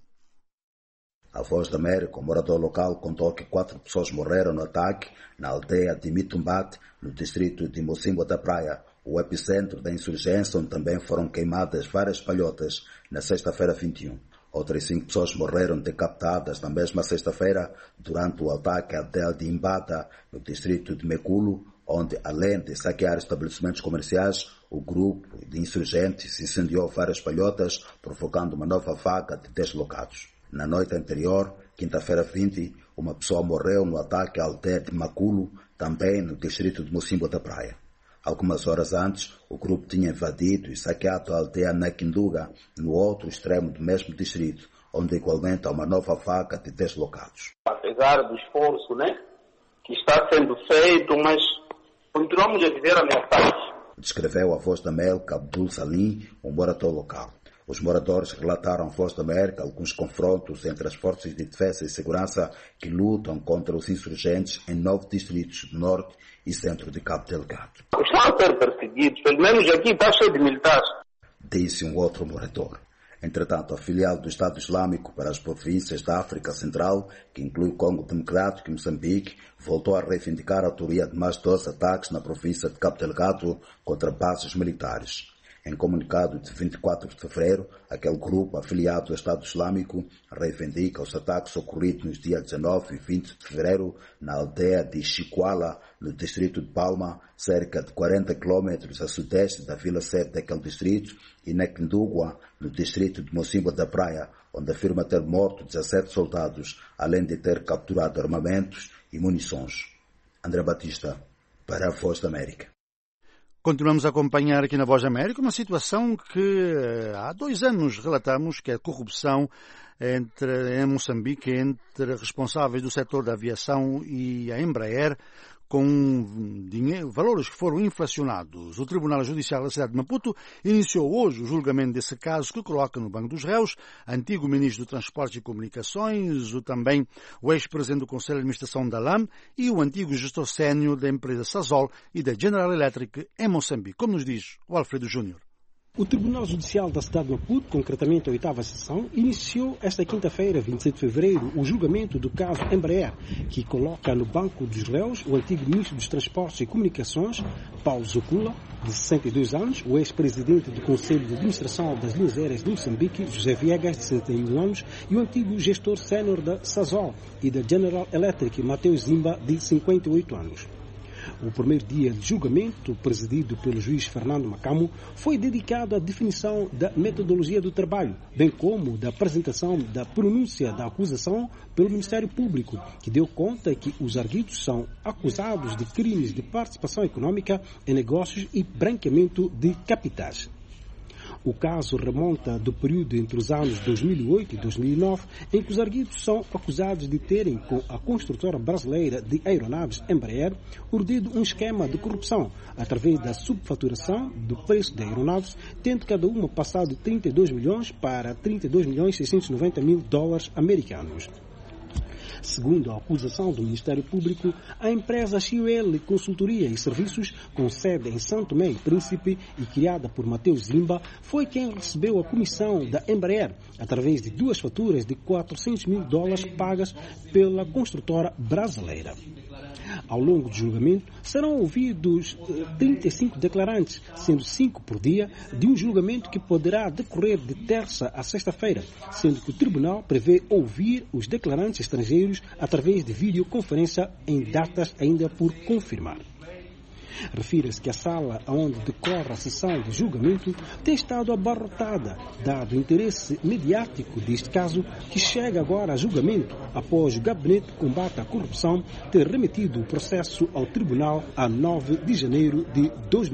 A Voz da América, um morador local, contou que 4 pessoas morreram no ataque na aldeia de Mitumbate, no distrito de Mocimboa da Praia, o epicentro da insurgência, onde também foram queimadas várias palhotas na sexta-feira 21. Outras 5 pessoas morreram decapitadas na mesma sexta-feira durante o ataque à aldeia de Imbata, no distrito de Meculo, onde, além de saquear estabelecimentos comerciais, o grupo de insurgentes incendiou várias palhotas, provocando uma nova vaga de deslocados. Na noite anterior, quinta-feira 20, uma pessoa morreu no ataque à aldeia de Maculo, também no distrito de Mocimboa da Praia. Algumas horas antes, o grupo tinha invadido e saqueado a aldeia Naquinduga, no outro extremo do mesmo distrito, onde igualmente há uma nova vaga de deslocados. Apesar do esforço, que está sendo feito, mas continuamos a viver ameaçados. Descreveu a Voz da América Abdul Salim, um morador local. Os moradores relataram à Voz da América alguns confrontos entre as forças de defesa e segurança que lutam contra os insurgentes em 9 distritos do norte e centro de Cabo Delgado. Estão a ser perseguidos, pelo menos aqui está cheio de militares, disse um outro morador. Entretanto, a filial do Estado Islâmico para as províncias da África Central, que inclui o Congo Democrático e Moçambique, voltou a reivindicar a autoria de mais 12 ataques na província de Cabo Delgado contra bases militares. Em comunicado de 24 de fevereiro, aquele grupo afiliado ao Estado Islâmico reivindica os ataques ocorridos nos dias 19 e 20 de fevereiro na aldeia de Chiquala, no distrito de Palma, cerca de 40 quilômetros a sudeste da vila sede daquele distrito, e na Quindugua, no distrito de Mocimboa da Praia, onde afirma ter morto 17 soldados, além de ter capturado armamentos e munições. André Batista, para a Voz da América. Continuamos a acompanhar aqui na Voz da América uma situação que há 2 anos relatamos, que é a corrupção em Moçambique entre responsáveis do setor da aviação e a Embraer, com valores que foram inflacionados. O Tribunal Judicial da cidade de Maputo iniciou hoje o julgamento desse caso, que coloca no banco dos réus antigo ministro do Transportes e Comunicações, também o ex-presidente do Conselho de Administração da LAM e o antigo gestor sénior da empresa Sasol e da General Electric em Moçambique, como nos diz o Alfredo Júnior. O Tribunal Judicial da cidade de Maputo, concretamente a 8ª sessão, iniciou esta quinta-feira, 27 de fevereiro, o julgamento do caso Embraer, que coloca no banco dos réus o antigo ministro dos Transportes e Comunicações, Paulo Zocula, de 62 anos, o ex-presidente do Conselho de Administração das Linhas Aéreas de Moçambique, José Viegas, de 61 anos, e o antigo gestor sénior da Sasol e da General Electric, Mateus Zimba, de 58 anos. O primeiro dia de julgamento, presidido pelo juiz Fernando Macamo, foi dedicado à definição da metodologia do trabalho, bem como da apresentação da pronúncia da acusação pelo Ministério Público, que deu conta que os arguidos são acusados de crimes de participação econômica em negócios e branqueamento de capitais. O caso remonta do período entre os anos 2008 e 2009, em que os arguidos são acusados de terem, com a construtora brasileira de aeronaves Embraer, urdido um esquema de corrupção através da subfaturação do preço de aeronaves, tendo cada uma passado de 32 milhões para 32 milhões 690 mil dólares americanos. Segundo a acusação do Ministério Público, a empresa Chiuel Consultoria e Serviços, com sede em São Tomé e Príncipe e criada por Mateus Zimba, foi quem recebeu a comissão da Embraer através de 2 faturas de $400 mil pagas pela construtora brasileira. Ao longo do julgamento, serão ouvidos 35 declarantes, sendo 5 por dia, de um julgamento que poderá decorrer de terça a sexta-feira, sendo que o tribunal prevê ouvir os declarantes estrangeiros através de videoconferência em datas ainda por confirmar. Refira-se que a sala onde decorre a sessão de julgamento tem estado abarrotada, dado o interesse mediático deste caso, que chega agora a julgamento após o Gabinete de Combate à Corrupção ter remetido o processo ao Tribunal a 9 de janeiro de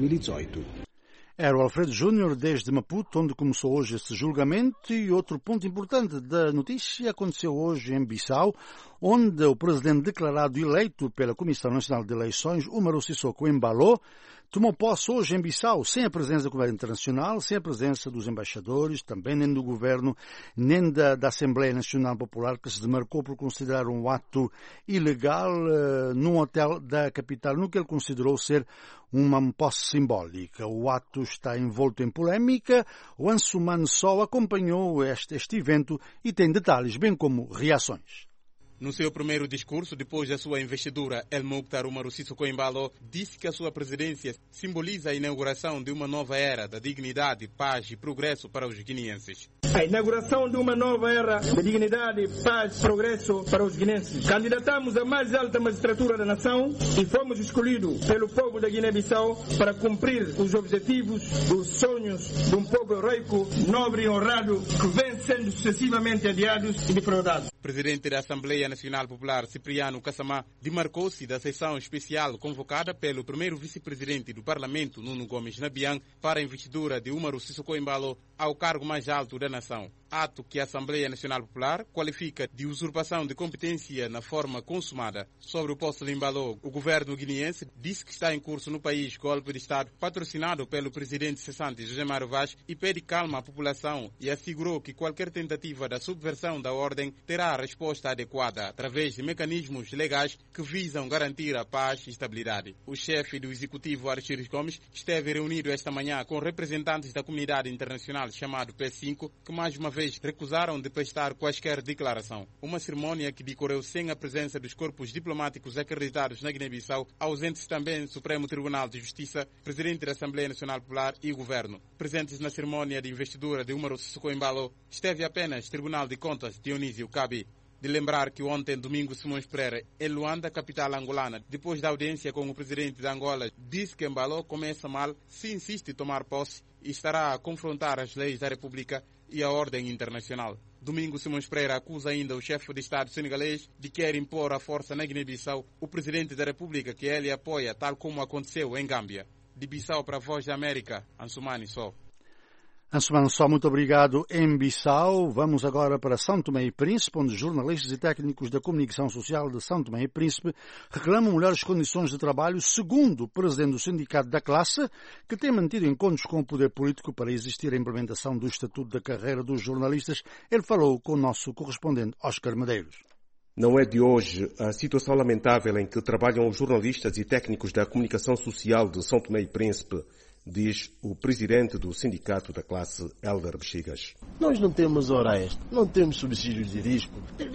2018. Era o Alfredo Júnior desde Maputo, onde começou hoje esse julgamento. E outro ponto importante da notícia aconteceu hoje em Bissau, onde o presidente declarado eleito pela Comissão Nacional de Eleições, Umaru Sissoko Embalo, tomou posse hoje em Bissau, sem a presença do governo internacional, sem a presença dos embaixadores, também nem do governo, nem da Assembleia Nacional Popular, que se demarcou por considerar um ato ilegal num hotel da capital, no que ele considerou ser uma posse simbólica. O ato está envolto em polémica. O Ansumano Só acompanhou este evento e tem detalhes, bem como reações. No seu primeiro discurso, depois da sua investidura, El Mukhtar Umaru Sissoko Embalo disse que a sua presidência simboliza a inauguração de uma nova era da dignidade, paz e progresso para os guineenses. A inauguração de uma nova era de dignidade, paz e progresso para os guineenses. Candidatamos a mais alta magistratura da nação e fomos escolhidos pelo povo da Guiné-Bissau para cumprir os objetivos dos sonhos de um povo heroico, nobre e honrado, que vem sendo sucessivamente adiados e defraudados. O presidente da Assembleia Nacional Popular, Cipriano Kassamá, demarcou-se da sessão especial convocada pelo primeiro vice-presidente do Parlamento, Nuno Gomes Nabian, para a investidura de Umaru Sissoko Embalo ao cargo mais alto da nação. Ato que a Assembleia Nacional Popular qualifica de usurpação de competência na forma consumada. Sobre o posto de Embalo, o governo guineense disse que está em curso no país golpe de Estado patrocinado pelo presidente cessante José Mário Vaz e pede calma à população e assegurou que qualquer tentativa da subversão da ordem terá a resposta adequada através de mecanismos legais que visam garantir a paz e estabilidade. O chefe do executivo, Archíris Gomes, esteve reunido esta manhã com representantes da comunidade internacional chamado P5, que mais uma vez recusaram de prestar quaisquer declaração. Uma cerimônia que decorreu sem a presença dos corpos diplomáticos acreditados na Guiné-Bissau, ausentes também do Supremo Tribunal de Justiça, presidente da Assembleia Nacional Popular e governo. Presentes na cerimônia de investidura de Umaru Sissoko Embalo esteve apenas Tribunal de Contas Dionísio Cabi. De lembrar que ontem, domingo, Simões Pereira, em Luanda, capital angolana, depois da audiência com o presidente de Angola, disse que Embalo começa mal se insiste em tomar posse e estará a confrontar as leis da República e a ordem internacional. Domingo, Simões Pereira acusa ainda o chefe de Estado senegalês de querer impor a força na Guiné-Bissau o presidente da República que ele apoia, tal como aconteceu em Gâmbia. De Bissau para a Voz da América, Ansumani Só. Ansumano Só, muito obrigado em Bissau. Vamos agora para São Tomé e Príncipe, onde jornalistas e técnicos da comunicação social de São Tomé e Príncipe reclamam melhores condições de trabalho, segundo o presidente do Sindicato da Classe, que tem mantido encontros com o poder político para existir a implementação do Estatuto da Carreira dos Jornalistas. Ele falou com o nosso correspondente Oscar Medeiros. Não é de hoje a situação lamentável em que trabalham os jornalistas e técnicos da comunicação social de São Tomé e Príncipe, diz o presidente do Sindicato da Classe, Hélder Bexigas. Nós não temos hora extra, não temos subsídios de risco.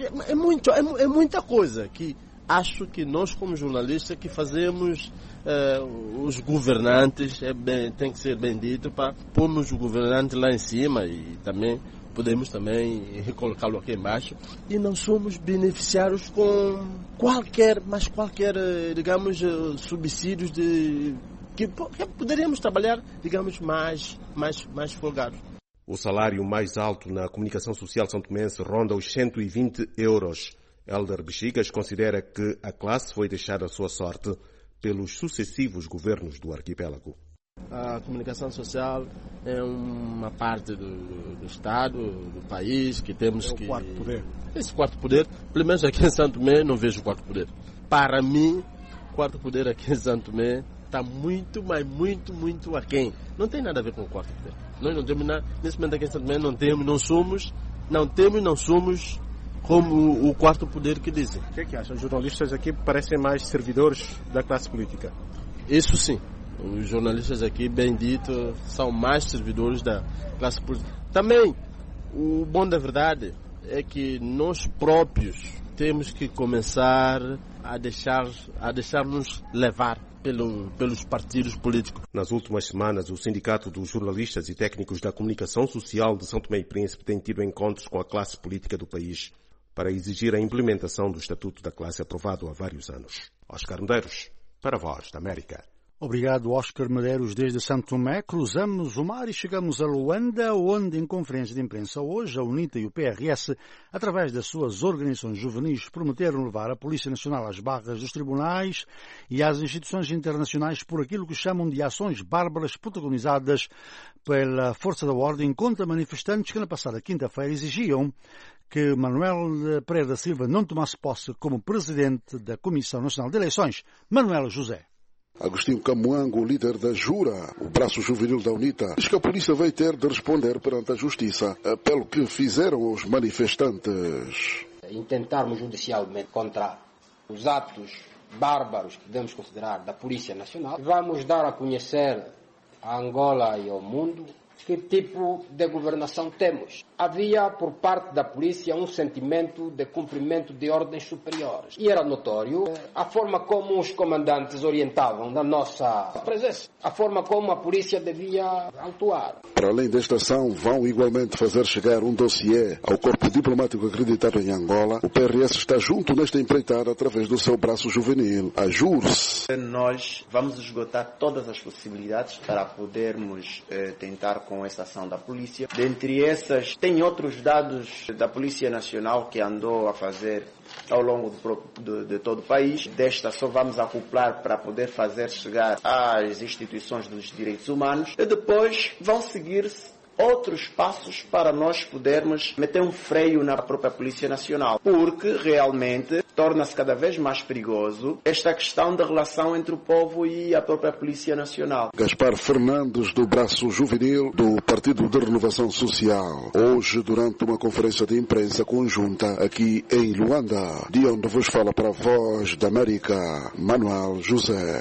É muita coisa que acho que nós, como jornalistas, que fazemos os governantes, tem que ser bem dito, para pormos o governante lá em cima e também podemos também recolocá-lo aqui embaixo. E não somos beneficiários com qualquer, digamos, subsídios que poderíamos trabalhar, digamos, mais folgados. O salário mais alto na comunicação social santomense ronda os 120 euros. Hélder Bexigas considera que a classe foi deixada à sua sorte pelos sucessivos governos do arquipélago. A comunicação social é uma parte do Estado, do país, que temos que... quarto poder. Esse quarto poder, pelo menos aqui em Santo Tomé, não vejo o quarto poder. Para mim, o quarto poder aqui em Santo Tomé está muito, mas muito aquém. Não tem nada a ver com o quarto poder. Nós não temos nada, nesse momento aqui em Santo Tomé não somos como o quarto poder que dizem. O que é que acha? Os jornalistas aqui parecem mais servidores da classe política. Isso sim. Os jornalistas aqui, bem dito, são mais servidores da classe política. Também, o bom da verdade é que nós próprios temos que começar a deixar-nos levar pelos partidos políticos. Nas últimas semanas, o Sindicato dos Jornalistas e Técnicos da Comunicação Social de São Tomé e Príncipe tem tido encontros com a classe política do país para exigir a implementação do Estatuto da Classe aprovado há vários anos. Oscar Medeiros, para a Voz da América. Obrigado, Oscar Medeiros, desde Santo Tomé. Cruzamos o mar e chegamos a Luanda, onde, em conferência de imprensa hoje, a UNITA e o PRS, através das suas organizações juvenis, prometeram levar a Polícia Nacional às barras dos tribunais e às instituições internacionais por aquilo que chamam de ações bárbaras protagonizadas pela Força da Ordem contra manifestantes que, na passada quinta-feira, exigiam que Manuel Pereira da Silva não tomasse posse como presidente da Comissão Nacional de Eleições. Manuel José. Agostinho Camuango, líder da Jura, o braço juvenil da UNITA, diz que a polícia vai ter de responder perante a justiça pelo que fizeram os manifestantes. Intentarmos judicialmente contra os atos bárbaros que devemos considerar da Polícia Nacional, vamos dar a conhecer a Angola e ao mundo que tipo de governação temos. Havia, por parte da polícia, um sentimento de cumprimento de ordens superiores. E era notório a forma como os comandantes orientavam na nossa presença, a forma como a polícia devia atuar. Para além desta ação, vão igualmente fazer chegar um dossiê ao corpo diplomático acreditado em Angola. O PRS está junto nesta empreitada através do seu braço juvenil, a JURS. Nós vamos esgotar todas as possibilidades para podermos tentar com essa ação da polícia. Dentre essas, tem outros dados da Polícia Nacional que andou a fazer ao longo de todo o país. Desta só vamos acoplar para poder fazer chegar às instituições dos direitos humanos e depois vão seguir-se outros passos para nós podermos meter um freio na própria Polícia Nacional, porque realmente torna-se cada vez mais perigoso esta questão da relação entre o povo e a própria Polícia Nacional. Gaspar Fernandes, do braço juvenil do Partido de Renovação Social, hoje durante uma conferência de imprensa conjunta aqui em Luanda, de onde vos fala para a Voz da América, Manuel José.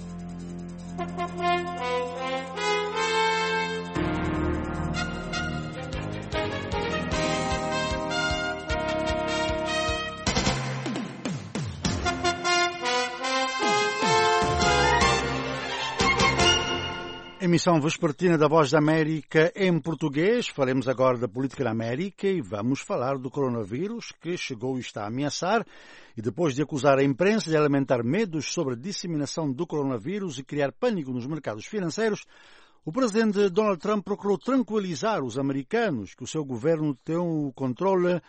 Emissão vespertina da Voz da América em português. Falemos agora da política na América e vamos falar do coronavírus que chegou e está a ameaçar. E depois de acusar a imprensa de alimentar medos sobre a disseminação do coronavírus e criar pânico nos mercados financeiros, o presidente Donald Trump procurou tranquilizar os americanos que o seu governo tem o controle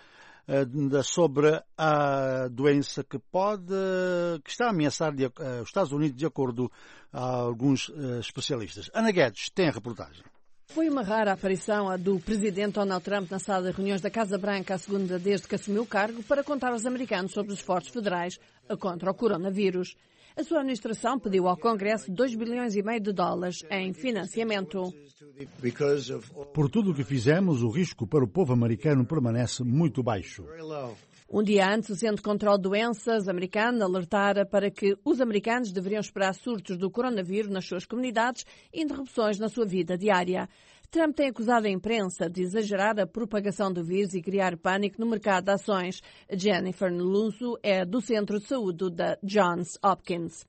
sobre a doença que está a ameaçar os Estados Unidos, de acordo a alguns especialistas. Ana Guedes tem a reportagem. Foi uma rara aparição a do presidente Donald Trump na sala de reuniões da Casa Branca, a segunda desde que assumiu o cargo, para contar aos americanos sobre os esforços federais contra o coronavírus. A sua administração pediu ao Congresso $2,5 bilhões em financiamento. Por tudo o que fizemos, o risco para o povo americano permanece muito baixo. Um dia antes, o Centro de Controlo de Doenças americano alertara para que os americanos deveriam esperar surtos do coronavírus nas suas comunidades e interrupções na sua vida diária. Trump tem acusado a imprensa de exagerar a propagação do vírus e criar pânico no mercado de ações. Jennifer Nlunzu é do Centro de Saúde da Johns Hopkins.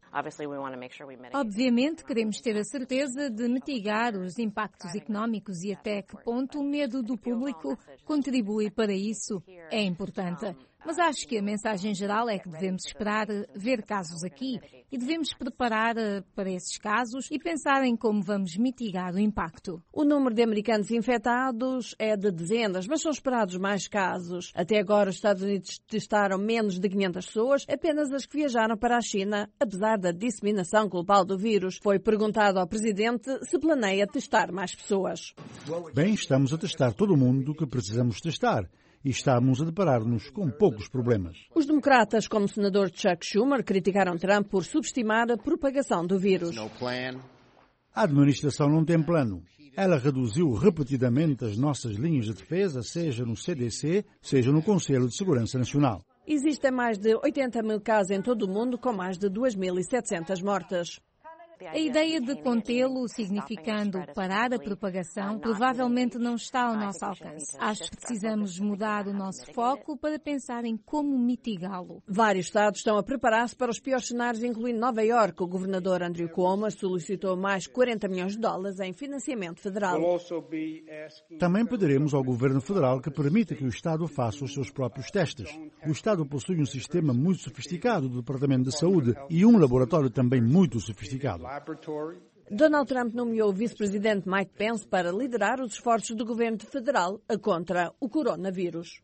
Obviamente, queremos ter a certeza de mitigar os impactos económicos e até que ponto o medo do público contribui para isso. É importante. Mas acho que a mensagem geral é que devemos esperar ver casos aqui e devemos preparar para esses casos e pensar em como vamos mitigar o impacto. O número de americanos infectados é de dezenas, mas são esperados mais casos. Até agora, os Estados Unidos testaram menos de 500 pessoas, apenas as que viajaram para a China, apesar da disseminação global do vírus. Foi perguntado ao presidente se planeia testar mais pessoas. Bem, estamos a testar todo o mundo que precisamos testar. E estamos a deparar-nos com poucos problemas. Os democratas, como o senador Chuck Schumer, criticaram Trump por subestimar a propagação do vírus. A administração não tem plano. Ela reduziu repetidamente as nossas linhas de defesa, seja no CDC, seja no Conselho de Segurança Nacional. Existem mais de 80 mil casos em todo o mundo, com mais de 2.700 mortes. A ideia de contê-lo, significando parar a propagação, provavelmente não está ao nosso alcance. Acho que precisamos mudar o nosso foco para pensar em como mitigá-lo. Vários estados estão a preparar-se para os piores cenários, incluindo Nova Iorque. O governador Andrew Cuomo solicitou mais 40 milhões de dólares em financiamento federal. Também pediremos ao governo federal que permita que o estado faça os seus próprios testes. O estado possui um sistema muito sofisticado do Departamento de Saúde e um laboratório também muito sofisticado. Donald Trump nomeou o vice-presidente Mike Pence para liderar os esforços do governo federal contra o coronavírus.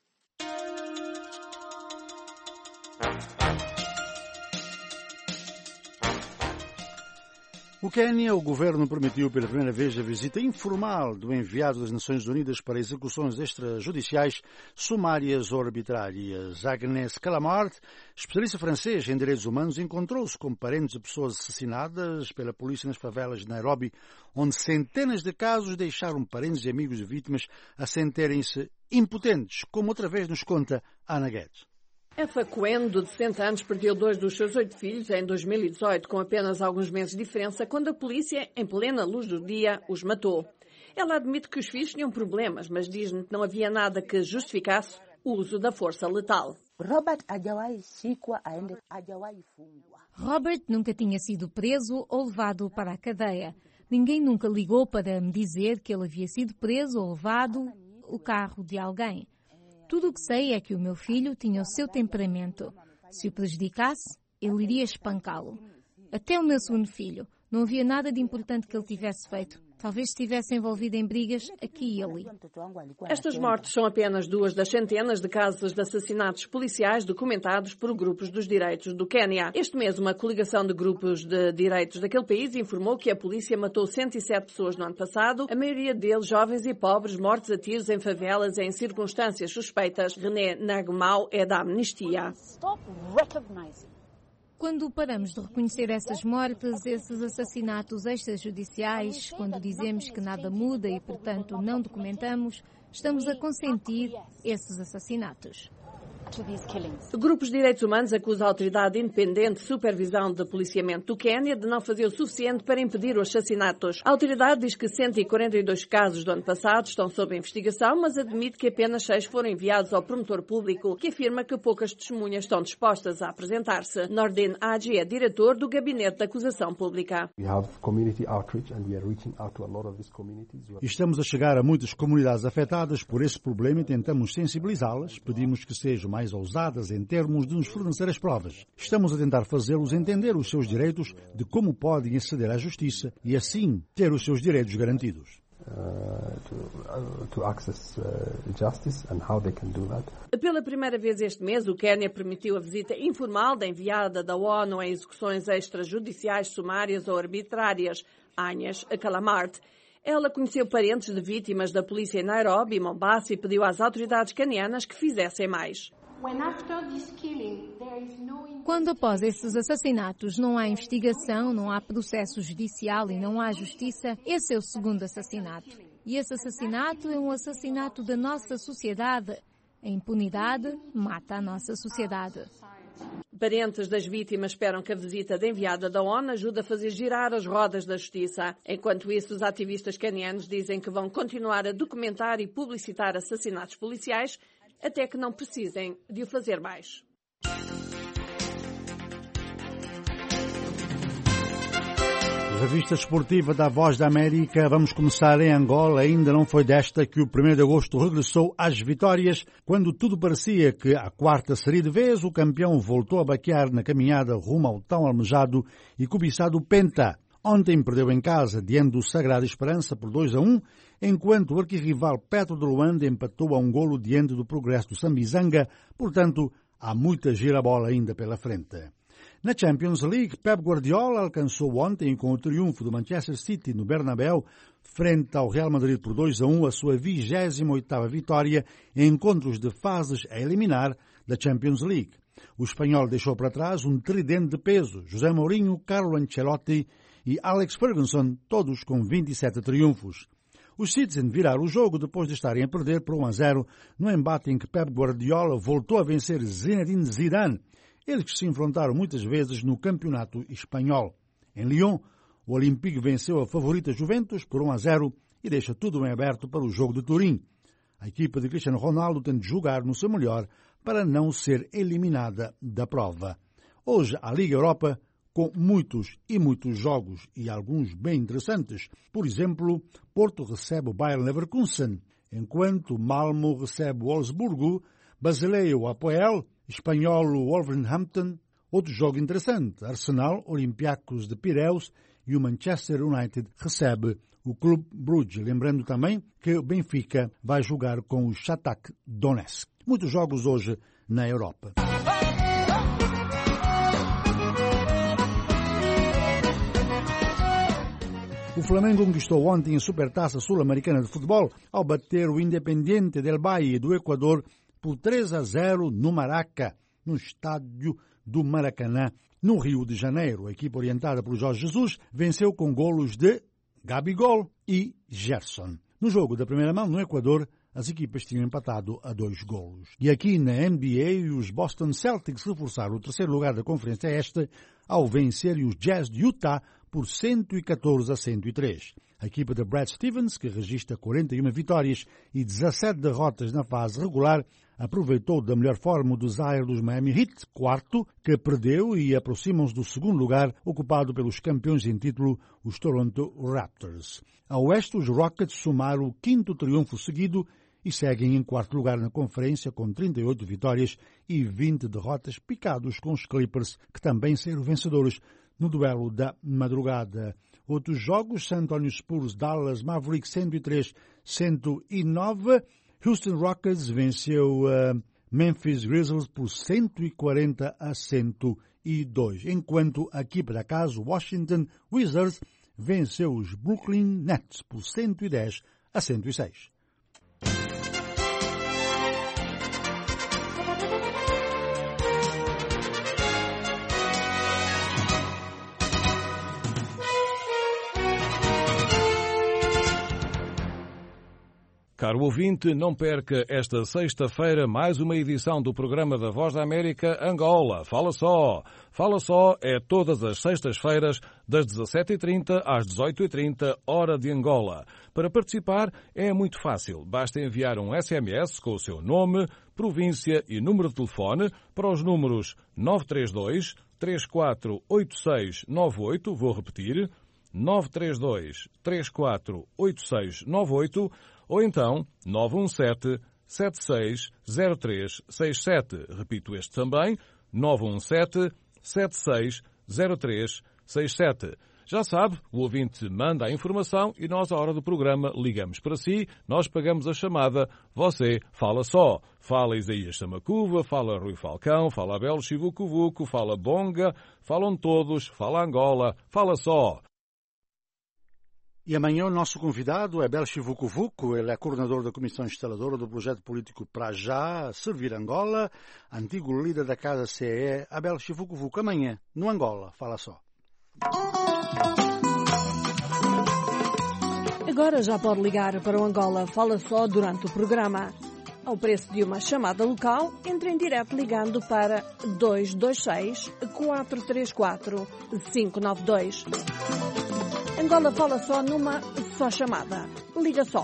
O Quênia, o governo permitiu pela primeira vez a visita informal do enviado das Nações Unidas para execuções extrajudiciais sumárias ou arbitrárias. Agnès Callamard, especialista francês em direitos humanos, encontrou-se com parentes de pessoas assassinadas pela polícia nas favelas de Nairobi, onde centenas de casos deixaram parentes e amigos de vítimas a sentirem-se impotentes, como outra vez nos conta Ana Guedes. Efa Coendo, de 60 anos, perdeu 2 dos seus 8 filhos em 2018, com apenas alguns meses de diferença, quando a polícia, em plena luz do dia, os matou. Ela admite que os filhos tinham problemas, mas diz-me que não havia nada que justificasse o uso da força letal. Robert nunca tinha sido preso ou levado para a cadeia. Ninguém nunca ligou para me dizer que ele havia sido preso ou levado o carro de alguém. Tudo o que sei é que o meu filho tinha o seu temperamento. Se o prejudicasse, ele iria espancá-lo. Até o meu segundo filho. Não havia nada de importante que ele tivesse feito. Talvez estivesse envolvido em brigas aqui e ali. Estas mortes são apenas 2 das centenas de casos de assassinatos policiais documentados por grupos dos direitos do Quênia. Este mês, uma coligação de grupos de direitos daquele país informou que a polícia matou 107 pessoas no ano passado, a maioria deles jovens e pobres, mortos a tiros em favelas em circunstâncias suspeitas. René Nagmau é da Amnistia. Quando paramos de reconhecer essas mortes, esses assassinatos extrajudiciais, quando dizemos que nada muda e, portanto, não documentamos, estamos a consentir esses assassinatos. Grupos de direitos humanos acusam a Autoridade Independente de Supervisão de Policiamento do Quênia de não fazer o suficiente para impedir os assassinatos. A autoridade diz que 142 casos do ano passado estão sob investigação, mas admite que apenas 6 foram enviados ao promotor público, que afirma que poucas testemunhas estão dispostas a apresentar-se. Nordin Haji é diretor do Gabinete de Acusação Pública. Estamos a chegar a muitas comunidades afetadas por esse problema e tentamos sensibilizá-las. Pedimos que sejam mais ousadas em termos de nos fornecer as provas. Estamos a tentar fazê-los entender os seus direitos, de como podem aceder à justiça e, assim, ter os seus direitos garantidos. Pela primeira vez este mês, o Quênia permitiu a visita informal da enviada da ONU em execuções extrajudiciais sumárias ou arbitrárias, Agnès Callamard. Ela conheceu parentes de vítimas da polícia em Nairobi e Mombasa e pediu às autoridades quenianas que fizessem mais. Quando após esses assassinatos não há investigação, não há processo judicial e não há justiça, esse é o segundo assassinato. E esse assassinato é um assassinato da nossa sociedade. A impunidade mata a nossa sociedade. Parentes das vítimas esperam que a visita da enviada da ONU ajude a fazer girar as rodas da justiça. Enquanto isso, os ativistas quenianos dizem que vão continuar a documentar e publicitar assassinatos policiais até que não precisem de o fazer mais. Revista Desportiva da Voz da América. Vamos começar em Angola. Ainda não foi desta que o 1º de agosto regressou às vitórias. Quando tudo parecia que a quarta seria de vez, o campeão voltou a baquear na caminhada rumo ao tão almejado e cobiçado Penta. Ontem perdeu em casa diante do Sagrada Esperança por 2-1, enquanto o arquirrival Petro de Luanda empatou a um golo diante do Progresso do Sambizanga. Portanto, há muita girabola ainda pela frente. Na Champions League, Pep Guardiola alcançou ontem, com o triunfo do Manchester City no Bernabéu, frente ao Real Madrid por 2-1, a sua 28ª vitória em encontros de fases a eliminar da Champions League. O espanhol deixou para trás um tridente de peso, José Mourinho, Carlo Ancelotti e Alex Ferguson, todos com 27 triunfos. Os Citizen viraram o jogo depois de estarem a perder por 1-0 no embate em que Pep Guardiola voltou a vencer Zinedine Zidane, eles que se enfrentaram muitas vezes no campeonato espanhol. Em Lyon, o Olympique venceu a favorita Juventus por 1-0 e deixa tudo em aberto para o jogo de Turim. A equipa de Cristiano Ronaldo tem de jogar no seu melhor para não ser eliminada da prova. Hoje, a Liga Europa, com muitos jogos e alguns bem interessantes. Por exemplo, Porto recebe o Bayer Leverkusen, enquanto Malmo recebe o Wolfsburgo, Basileia o Apoel, Espanhol o Wolverhampton. Outro jogo interessante, Arsenal, Olympiacos de Pireus e o Manchester United recebe o Clube Brugge. Lembrando também que o Benfica vai jogar com o Shakhtar Donetsk. Muitos jogos hoje na Europa. O Flamengo conquistou ontem a Supertaça Sul-Americana de Futebol ao bater o Independiente del Valle do Equador por 3-0 no Maraca, no estádio do Maracanã, no Rio de Janeiro. A equipa orientada por Jorge Jesus venceu com golos de Gabigol e Gerson. No jogo da primeira mão, no Equador, as equipas tinham empatado a 2 golos. E aqui na NBA, os Boston Celtics reforçaram o terceiro lugar da Conferência Este ao vencerem os Jazz de Utah por 114-103. A equipa de Brad Stevens, que registra 41 vitórias e 17 derrotas na fase regular, aproveitou da melhor forma o desire dos Miami Heat, quarto, que perdeu e aproximam-se do segundo lugar, ocupado pelos campeões em título, os Toronto Raptors. A oeste, os Rockets somaram o 5º triunfo seguido e seguem em quarto lugar na conferência com 38 vitórias e 20 derrotas, picados com os Clippers, que também saíram vencedores no duelo da madrugada. Outros jogos, San Antonio Spurs, Dallas Mavericks 103-109. Houston Rockets venceu Memphis Grizzlies por 140-102, enquanto a equipa da casa, Washington Wizards, venceu os Brooklyn Nets por 110-106. Caro ouvinte, não perca esta sexta-feira mais uma edição do programa da Voz da América Angola. Fala só! Fala só é todas as sextas-feiras das 17h30 às 18h30, hora de Angola. Para participar é muito fácil. Basta enviar um SMS com o seu nome, província e número de telefone para os números 932 348698, vou repetir, 932 348698, ou então 917-760367. Repito este também, 917-760367. Já sabe, o ouvinte manda a informação e nós, à hora do programa, ligamos para si, nós pagamos a chamada, você fala só. Fala Isaías Samacuva, fala Rui Falcão, fala Abel Chivucuvuco, fala Bonga, falam todos, fala Angola, fala só. E amanhã o nosso convidado é Abel Chivucuvuco, ele é coordenador da Comissão Instaladora do Projeto Político Para Já, Servir Angola, antigo líder da Casa CE, Abel Chivucuvuco, amanhã, no Angola, fala só. Agora já pode ligar para o Angola Fala Só durante o programa. Ao preço de uma chamada local, entre em direto ligando para 226-434-592. Angola Fala Só numa só chamada. Liga só.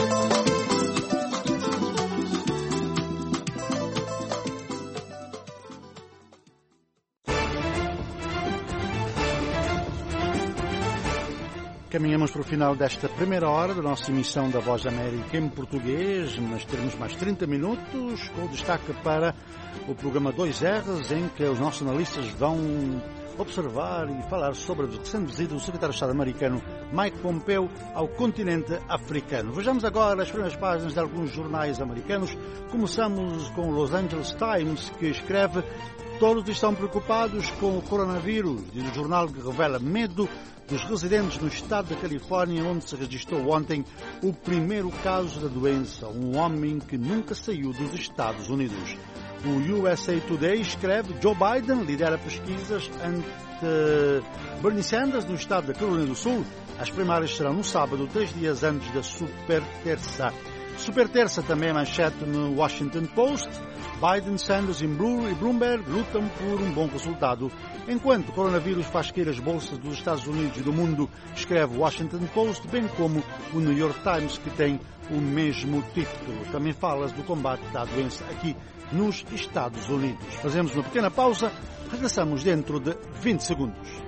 Caminhamos para o final desta primeira hora da nossa emissão da Voz da América em português, mas teremos mais 30 minutos, com destaque para o programa 2Rs, em que os nossos analistas vão observar e falar sobre a recente visita do secretário de Estado americano Mike Pompeo ao continente africano. Vejamos agora as primeiras páginas de alguns jornais americanos. Começamos com o Los Angeles Times, que escreve: todos estão preocupados com o coronavírus, diz o jornal, que revela medo dos residentes no estado da Califórnia, onde se registrou ontem o primeiro caso da doença, um homem que nunca saiu dos Estados Unidos. O USA Today escreve: Joe Biden lidera pesquisas ante Bernie Sanders no estado da Carolina do Sul. As primárias serão no sábado, 3 dias antes da Super Terça. Super Terça também é manchete no Washington Post. Biden, Sanders e Bloomberg lutam por um bom resultado. Enquanto o coronavírus faz cair as bolsas dos Estados Unidos e do mundo, escreve o Washington Post, bem como o New York Times, que tem o mesmo título. Também falas do combate da doença aqui nos Estados Unidos. Fazemos uma pequena pausa, regressamos dentro de 20 segundos.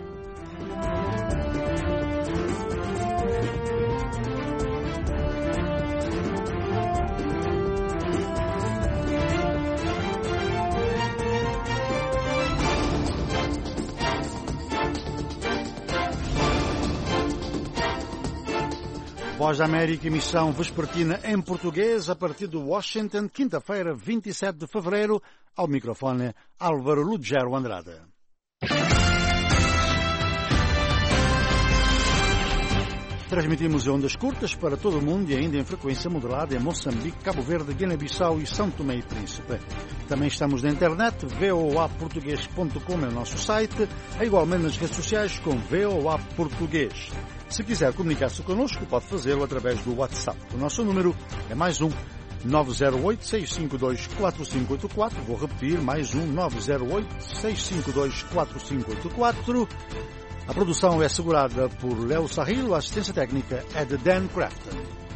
Voz da América, emissão vespertina em português, a partir de Washington, quinta-feira, 27 de fevereiro, ao microfone Álvaro Lugero Andrade. Transmitimos em ondas curtas para todo o mundo e ainda em frequência modulada em Moçambique, Cabo Verde, Guiné-Bissau e São Tomé e Príncipe. Também estamos na internet, voaportugues.com é o nosso site, e igualmente nas redes sociais com VOA Português. Se quiser comunicar-se connosco, pode fazê-lo através do WhatsApp. O nosso número é mais 908-652-4584. Vou repetir, mais 908-652-4584. A produção é assegurada por Léo Sarrilo, a assistência técnica é de Dan Crafton.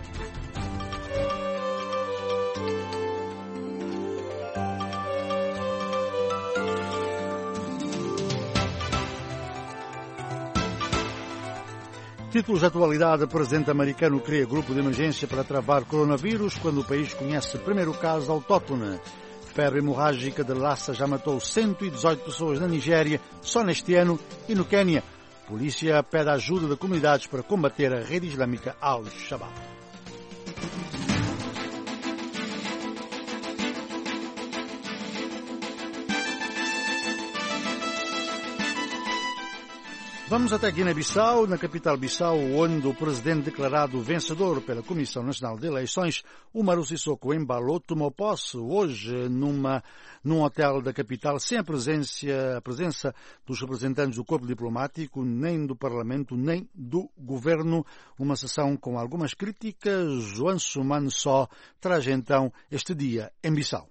Títulos de atualidade: presidente americano cria grupo de emergência para travar coronavírus quando o país conhece primeiro caso autóctone. Febre hemorrágica de Lassa já matou 118 pessoas na Nigéria só neste ano e no Quênia. Polícia pede a ajuda de comunidades para combater a rede islâmica Al-Shabaab. Vamos até Guiné-Bissau, na capital Bissau, onde o presidente declarado vencedor pela Comissão Nacional de Eleições, Umaru Sissoko Embalo, tomou posse hoje num hotel da capital, sem a presença dos representantes do corpo diplomático, nem do Parlamento, nem do Governo. Uma sessão com algumas críticas. João Sumano só traz então este dia em Bissau.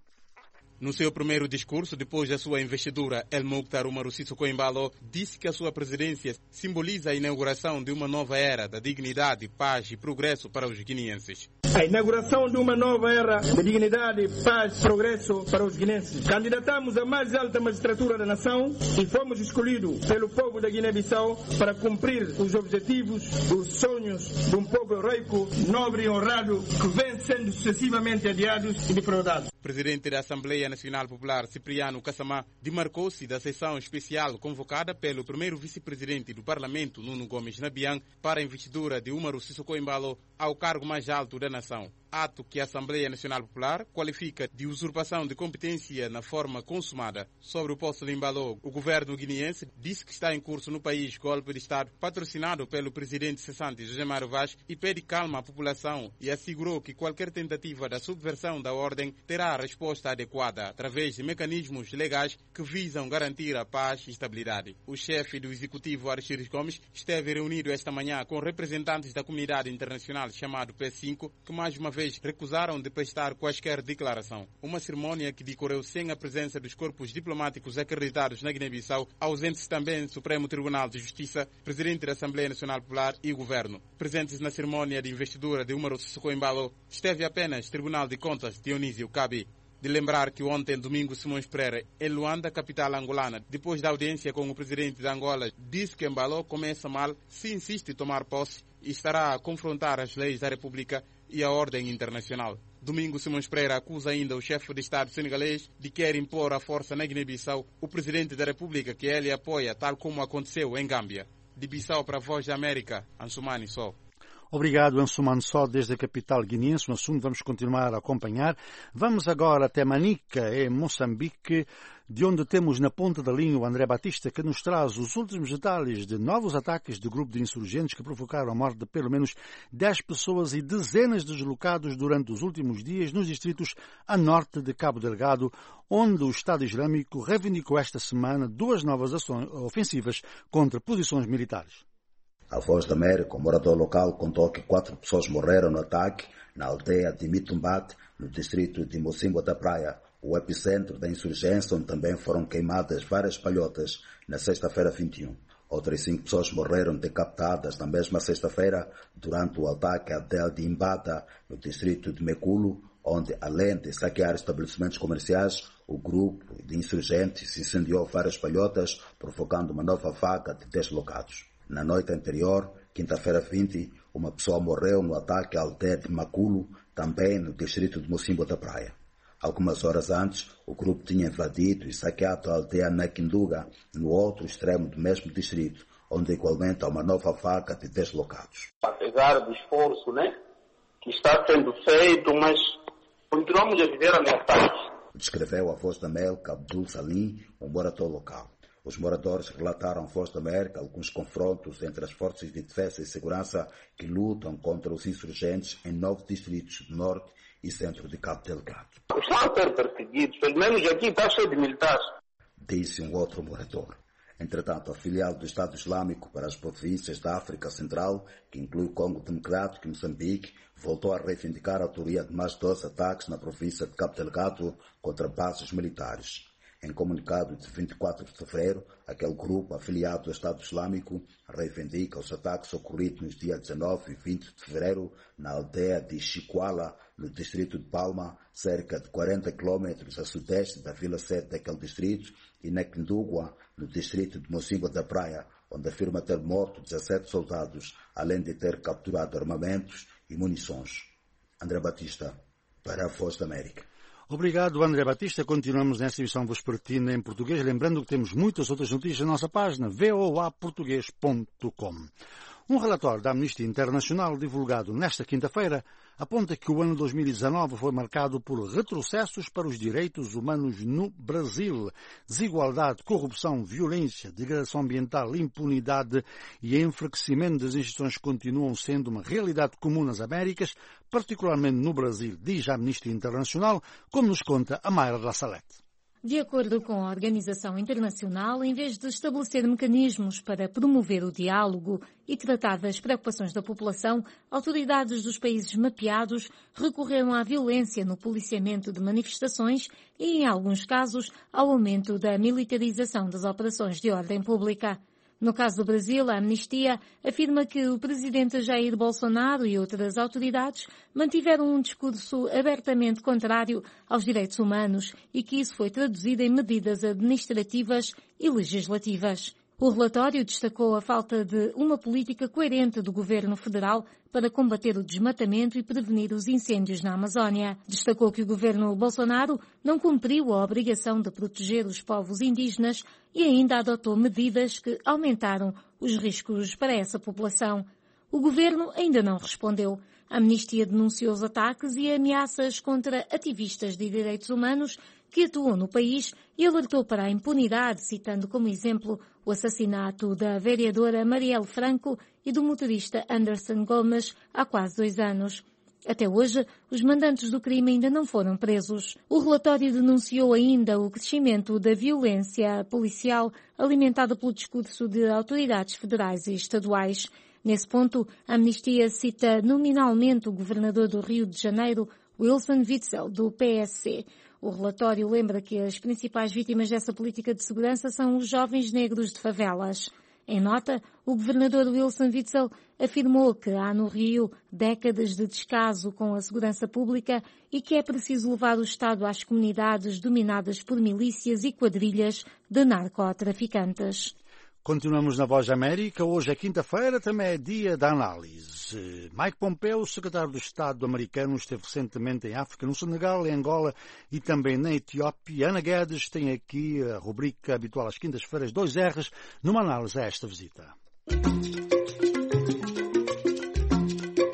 No seu primeiro discurso, depois da sua investidura, El Mukhtar Umaru Sissoko Embalo disse que a sua presidência simboliza a inauguração de uma nova era da dignidade, paz e progresso para os guineenses. A inauguração de uma nova era de dignidade, paz e progresso para os guineenses. Candidatamos à mais alta magistratura da nação e fomos escolhidos pelo povo da Guiné-Bissau para cumprir os objetivos, os sonhos de um povo heroico, nobre e honrado que vem sendo sucessivamente adiados e defraudados. O presidente da Assembleia Nacional Popular, Cipriano Kassamá, demarcou-se da sessão especial convocada pelo primeiro vice-presidente do Parlamento, Nuno Gomes Nabian, para a investidura de Umaru Sissoko Embalo ao cargo mais alto da nação. Ato que a Assembleia Nacional Popular qualifica de usurpação de competência na forma consumada. Sobre o posto de Embalo, o governo guineense disse que está em curso no país golpe de Estado patrocinado pelo presidente cessante José Mário Vaz e pede calma à população e assegurou que qualquer tentativa da subversão da ordem terá a resposta adequada através de mecanismos legais que visam garantir a paz e estabilidade. O chefe do executivo, Aristides Gomes, esteve reunido esta manhã com representantes da comunidade internacional chamado P5, que mais uma vez recusaram de prestar quaisquer declaração. Uma cerimônia que decorreu sem a presença dos corpos diplomáticos acreditados na Guiné-Bissau, ausentes também do Supremo Tribunal de Justiça, presidente da Assembleia Nacional Popular e o governo. Presentes na cerimônia de investidura de Umaru Sissoko Embalo esteve apenas Tribunal de Contas Dionísio Cabi. De lembrar que ontem, domingo, Simões Pereira, em Luanda, capital angolana, depois da audiência com o presidente da Angola, disse que Embalo começa mal se insiste em tomar posse e estará a confrontar as leis da República e a ordem internacional. Domingo, Simões Pereira acusa ainda o chefe de Estado senegalês de querer impor a força na Guiné-Bissau o presidente da República que ele apoia, tal como aconteceu em Gâmbia. De Bissau para a Voz da América, Ansumani Só. Obrigado, Ansuman Só, desde a capital guineense. Um assunto vamos continuar a acompanhar. Vamos agora até Manica, em Moçambique, de onde temos na ponta da linha o André Batista, que nos traz os últimos detalhes de novos ataques de grupo de insurgentes que provocaram a morte de pelo menos 10 pessoas e dezenas de deslocados durante os últimos dias nos distritos a norte de Cabo Delgado, onde o Estado Islâmico reivindicou esta semana 2 novas ações ofensivas contra posições militares. A Voz da América, um morador local, contou que 4 pessoas morreram no ataque na aldeia de Mitumbat, no distrito de Mocimboa da Praia, o epicentro da insurgência, onde também foram queimadas várias palhotas na sexta-feira 21. Outras 5 pessoas morreram decapitadas na mesma sexta-feira durante o ataque à aldeia de Imbata, no distrito de Meculo, onde, além de saquear estabelecimentos comerciais, o grupo de insurgentes incendiou várias palhotas, provocando uma nova vaga de deslocados. Na noite anterior, quinta-feira 20, uma pessoa morreu no ataque à aldeia de Maculo, também no distrito de Mocimboa da Praia. Algumas horas antes, o grupo tinha invadido e saqueado a aldeia Naquinduga, no outro extremo do mesmo distrito, onde igualmente há uma nova vaga de deslocados. Apesar do esforço, que está sendo feito, mas continuamos a viver ameaçados. Descreveu a Voz da América Abdul Salim, um morador local. Os moradores relataram à Voz da América alguns confrontos entre as forças de defesa e segurança que lutam contra os insurgentes em 9 distritos do norte e centro de Cabo Delgado. Estão a ser perseguidos, pelo menos aqui está cheio de militares, disse um outro morador. Entretanto, a filial do Estado Islâmico para as províncias da África Central, que inclui o Congo Democrático e Moçambique, voltou a reivindicar a autoria de mais 12 ataques na província de Cabo Delgado contra bases militares. Em comunicado de 24 de fevereiro, aquele grupo afiliado ao Estado Islâmico reivindica os ataques ocorridos nos dias 19 e 20 de fevereiro na aldeia de Chiquala, no distrito de Palma, cerca de 40 quilômetros a sudeste da vila sede daquele distrito, e na Quindugua, no distrito de Mocimboa da Praia, onde afirma ter morto 17 soldados, além de ter capturado armamentos e munições. André Batista, para a Voz da América. Obrigado, André Batista. Continuamos nesta edição vespertina em português, lembrando que temos muitas outras notícias na nossa página voaportugues.com. Um relatório da Amnistia Internacional divulgado nesta quinta-feira aponta que o ano 2019 foi marcado por retrocessos para os direitos humanos no Brasil. Desigualdade, corrupção, violência, degradação ambiental, impunidade e enfraquecimento das instituições continuam sendo uma realidade comum nas Américas, particularmente no Brasil, diz a Amnistia Internacional, como nos conta a Mayra La Salete. De acordo com a Organização Internacional, em vez de estabelecer mecanismos para promover o diálogo e tratar das preocupações da população, autoridades dos países mapeados recorreram à violência no policiamento de manifestações e, em alguns casos, ao aumento da militarização das operações de ordem pública. No caso do Brasil, a Amnistia afirma que o presidente Jair Bolsonaro e outras autoridades mantiveram um discurso abertamente contrário aos direitos humanos e que isso foi traduzido em medidas administrativas e legislativas. O relatório destacou a falta de uma política coerente do governo federal para combater o desmatamento e prevenir os incêndios na Amazónia. Destacou que o governo Bolsonaro não cumpriu a obrigação de proteger os povos indígenas e ainda adotou medidas que aumentaram os riscos para essa população. O governo ainda não respondeu. A Amnistia denunciou os ataques e ameaças contra ativistas de direitos humanos que atuam no país e alertou para a impunidade, citando como exemplo o assassinato da vereadora Marielle Franco e do motorista Anderson Gomes há quase 2 anos. Até hoje, os mandantes do crime ainda não foram presos. O relatório denunciou ainda o crescimento da violência policial alimentada pelo discurso de autoridades federais e estaduais. Nesse ponto, a Amnistia cita nominalmente o governador do Rio de Janeiro, Wilson Witzel, do PSC. O relatório lembra que as principais vítimas dessa política de segurança são os jovens negros de favelas. Em nota, o governador Wilson Witzel afirmou que há no Rio décadas de descaso com a segurança pública e que é preciso levar o Estado às comunidades dominadas por milícias e quadrilhas de narcotraficantes. Continuamos na Voz da América. Hoje é quinta-feira, também é dia da análise. Mike Pompeo, secretário de Estado americano, esteve recentemente em África, no Senegal, em Angola e também na Etiópia. Ana Guedes tem aqui a rubrica habitual às quintas-feiras, 2 R's, numa análise a esta visita.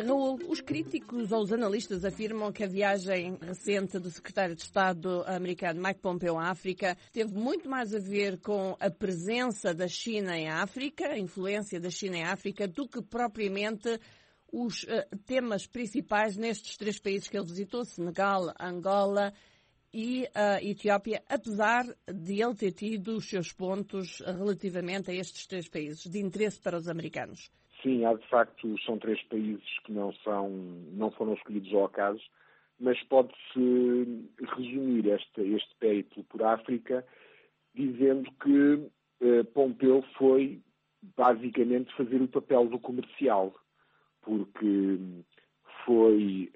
Os críticos ou os analistas afirmam que a viagem recente do secretário de Estado americano Mike Pompeo à África teve muito mais a ver com a presença da China em África, a influência da China em África, do que propriamente os temas principais nestes 3 países que ele visitou, Senegal, Angola e a Etiópia, apesar de ele ter tido os seus pontos relativamente a estes 3 países de interesse para os americanos. Sim, de facto são 3 países que não foram escolhidos ao acaso, mas pode-se resumir este périplo por África dizendo que Pompeu foi basicamente fazer o papel do comercial, porque foi,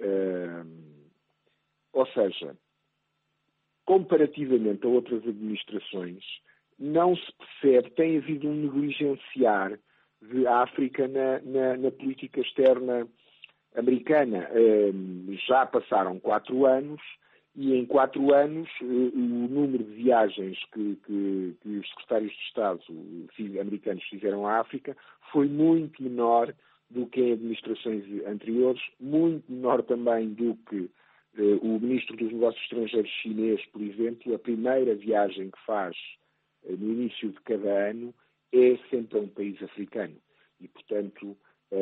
ou seja, comparativamente a outras administrações, não se percebe, tem havido um negligenciar de África na política externa americana. Já passaram 4 anos e em 4 anos o número de viagens que os secretários de Estado americanos fizeram à África foi muito menor do que em administrações anteriores, muito menor também do que o Ministro dos Negócios Estrangeiros chinês, por exemplo. A primeira viagem que faz no início de cada ano é sempre a um país africano. E, portanto,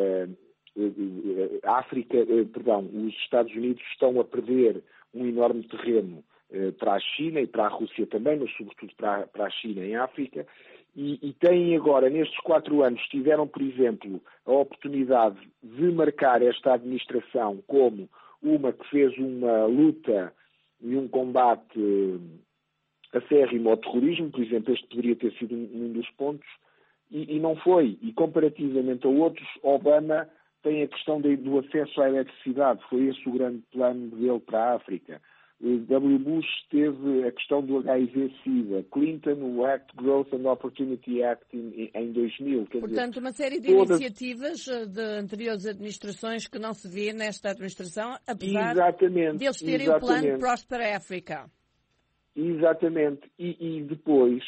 os Estados Unidos estão a perder um enorme terreno para a China e para a Rússia também, mas sobretudo para a China em África. E têm agora, nestes 4 anos, tiveram, por exemplo, a oportunidade de marcar esta administração como uma que fez uma luta e um combate acérrimo ao terrorismo, por exemplo. Este poderia ter sido um dos pontos, e não foi. E comparativamente a outros, Obama tem a questão do acesso à eletricidade. Foi esse o grande plano dele para a África. W. Bush teve a questão do HIV-Sida. Clinton, o Act Growth and Opportunity Act em 2000. Portanto, uma série de iniciativas de anteriores administrações que não se vê nesta administração, apesar deles terem o plano Prosper Africa. Exatamente. E depois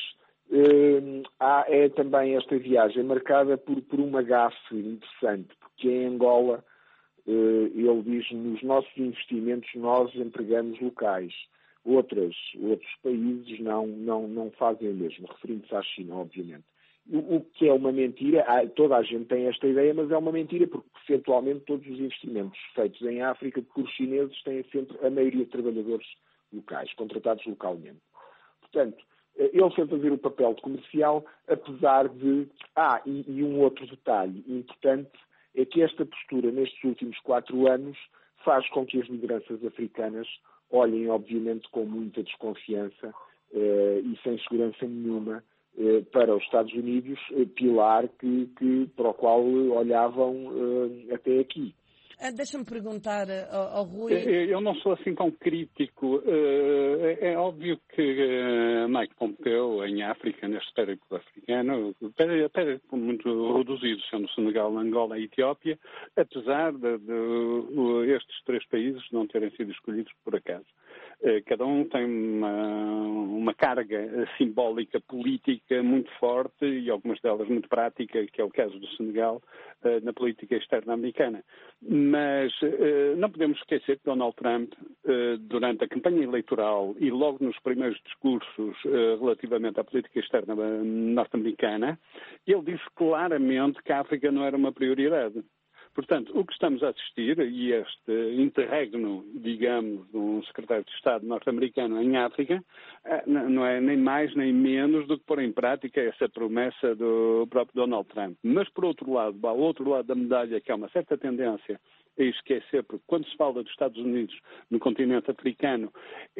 é também esta viagem marcada por uma gafe interessante, porque em Angola ele diz: nos nossos investimentos nós empregamos locais. Outros países não fazem o mesmo, referindo-se à China, obviamente. O que é uma mentira. Toda a gente tem esta ideia, mas é uma mentira, porque percentualmente todos os investimentos feitos em África por chineses têm sempre a maioria de trabalhadores locais, contratados localmente. Portanto, ele foi fazer o papel de comercial, apesar de... E um outro detalhe importante é que esta postura, nestes últimos 4 anos, faz com que as lideranças africanas olhem, obviamente, com muita desconfiança e sem segurança nenhuma para os Estados Unidos, pilar para o qual olhavam até aqui. Deixa-me perguntar ao Rui... Eu não sou assim tão crítico. É óbvio que Mike Pompeo, em África, neste périplo africano, périplo muito reduzido, sendo Senegal, Angola e Etiópia, apesar de estes 3 países não terem sido escolhidos por acaso. Cada um tem uma carga simbólica política muito forte e algumas delas muito prática, que é o caso do Senegal, na política externa americana. Mas não podemos esquecer que Donald Trump, durante a campanha eleitoral e logo nos primeiros discursos relativamente à política externa norte-americana, ele disse claramente que a África não era uma prioridade. Portanto, o que estamos a assistir, e este interregno, digamos, de um secretário de Estado norte-americano em África, não é nem mais nem menos do que pôr em prática essa promessa do próprio Donald Trump. Mas, por outro lado, ao outro lado da medalha, que há uma certa tendência a esquecer, porque quando se fala dos Estados Unidos no continente africano,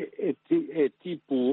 é tipo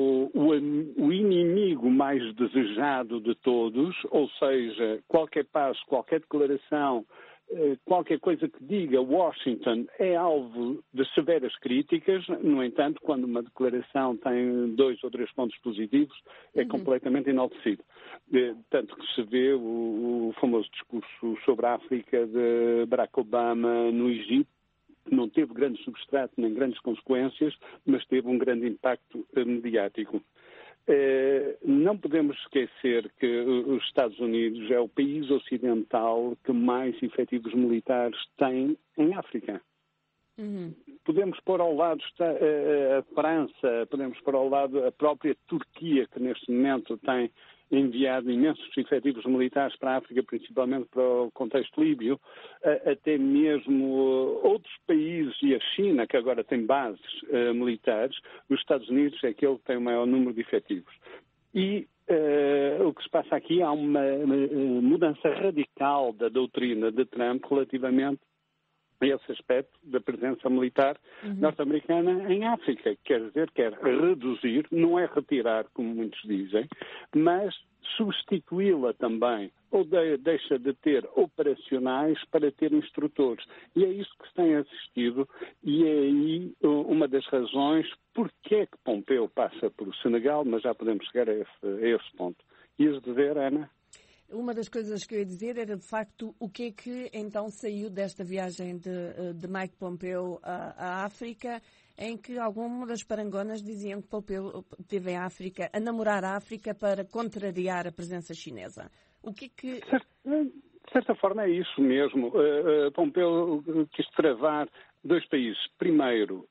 o inimigo mais desejado de todos, ou seja, qualquer passo, qualquer declaração, qualquer coisa que diga Washington é alvo de severas críticas. No entanto, quando uma declaração tem 2 ou 3 pontos positivos, é completamente enaltecido. Tanto que se vê o famoso discurso sobre a África de Barack Obama no Egito, que não teve grande substrato nem grandes consequências, mas teve um grande impacto mediático. Não podemos esquecer que os Estados Unidos é o país ocidental que mais efetivos militares tem em África. Podemos pôr ao lado a França, podemos pôr ao lado a própria Turquia, que neste momento tem enviado imensos efetivos militares para a África, principalmente para o contexto líbio, até mesmo outros países e a China, que agora tem bases militares. Os Estados Unidos é aquele que tem o maior número de efetivos. E o que se passa aqui, há uma mudança radical da doutrina de Trump relativamente a esse aspecto da presença militar norte-americana em África. Quer dizer, quer reduzir, não é retirar, como muitos dizem, mas substituí-la também, ou deixa de ter operacionais para ter instrutores. E é isso que se tem assistido, e é aí uma das razões porque é que Pompeu passa por o Senegal, mas já podemos chegar a esse ponto. Ias dizer, Ana? Uma das coisas que eu ia dizer era, de facto, o que é que então saiu desta viagem de Mike Pompeu à África, em que algumas das parangonas diziam que Pompeu esteve em África, a namorar a África para contrariar a presença chinesa. O que é que... De certa forma é isso mesmo. Pompeu quis travar dois países. Primeiro,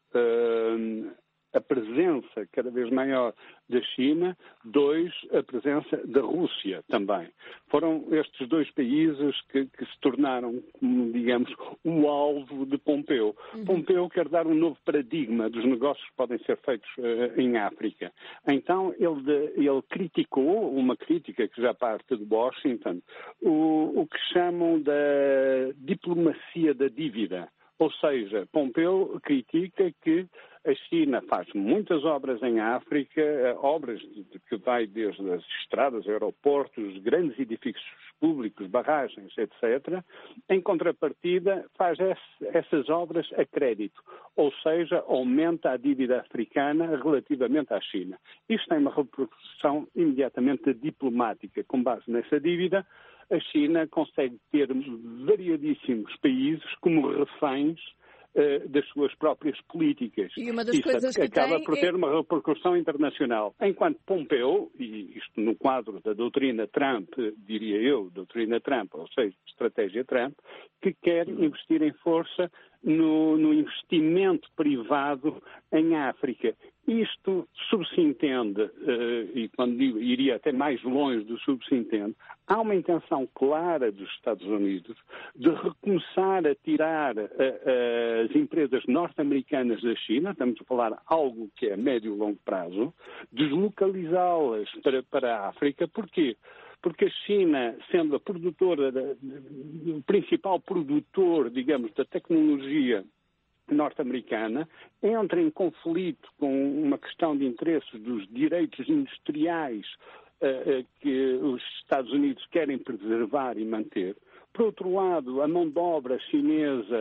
a presença cada vez maior da China, dois, a presença da Rússia também. Foram estes dois países que se tornaram, digamos, o alvo de Pompeu. Pompeu quer dar um novo paradigma dos negócios que podem ser feitos em África. Então, ele criticou, uma crítica que já parte de Washington, o que chamam da diplomacia da dívida. Ou seja, Pompeu critica que a China faz muitas obras em África, obras que vai desde as estradas, aeroportos, grandes edifícios públicos, barragens, etc. Em contrapartida, faz essas obras a crédito, ou seja, aumenta a dívida africana relativamente à China. Isto tem uma repercussão imediatamente diplomática. Com base nessa dívida, a China consegue ter variadíssimos países como reféns das suas próprias políticas. E uma das coisas que acaba por ter uma repercussão internacional. Enquanto Pompeu, e isto no quadro da doutrina Trump, diria eu, doutrina Trump, ou seja, estratégia Trump, que quer investir em força no investimento privado em África. Isto subsintende, e quando digo, iria até mais longe do subsintende, há uma intenção clara dos Estados Unidos de recomeçar a tirar as empresas norte-americanas da China, estamos a falar algo que é a médio e longo prazo, deslocalizá-las para a África. Porquê? Porque a China, sendo a produtora, o principal produtor, digamos, da tecnologia norte-americana, entra em conflito com uma questão de interesses dos direitos industriais que os Estados Unidos querem preservar e manter. Por outro lado, a mão de obra chinesa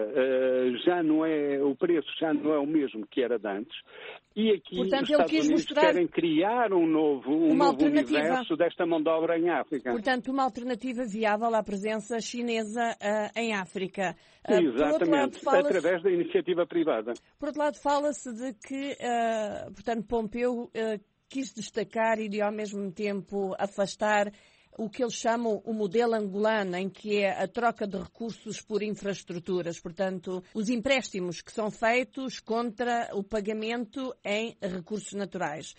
o preço já não é o mesmo que era de antes. E aqui portanto, os Estados Unidos querem criar um novo universo desta mão de obra em África. Portanto, uma alternativa viável à presença chinesa em África. Exatamente, através da iniciativa privada. Por outro lado, fala-se de que, portanto, Pompeu quis destacar e, ao mesmo tempo, afastar o que eles chamam o modelo angolano, em que é a troca de recursos por infraestruturas, portanto, os empréstimos que são feitos contra o pagamento em recursos naturais.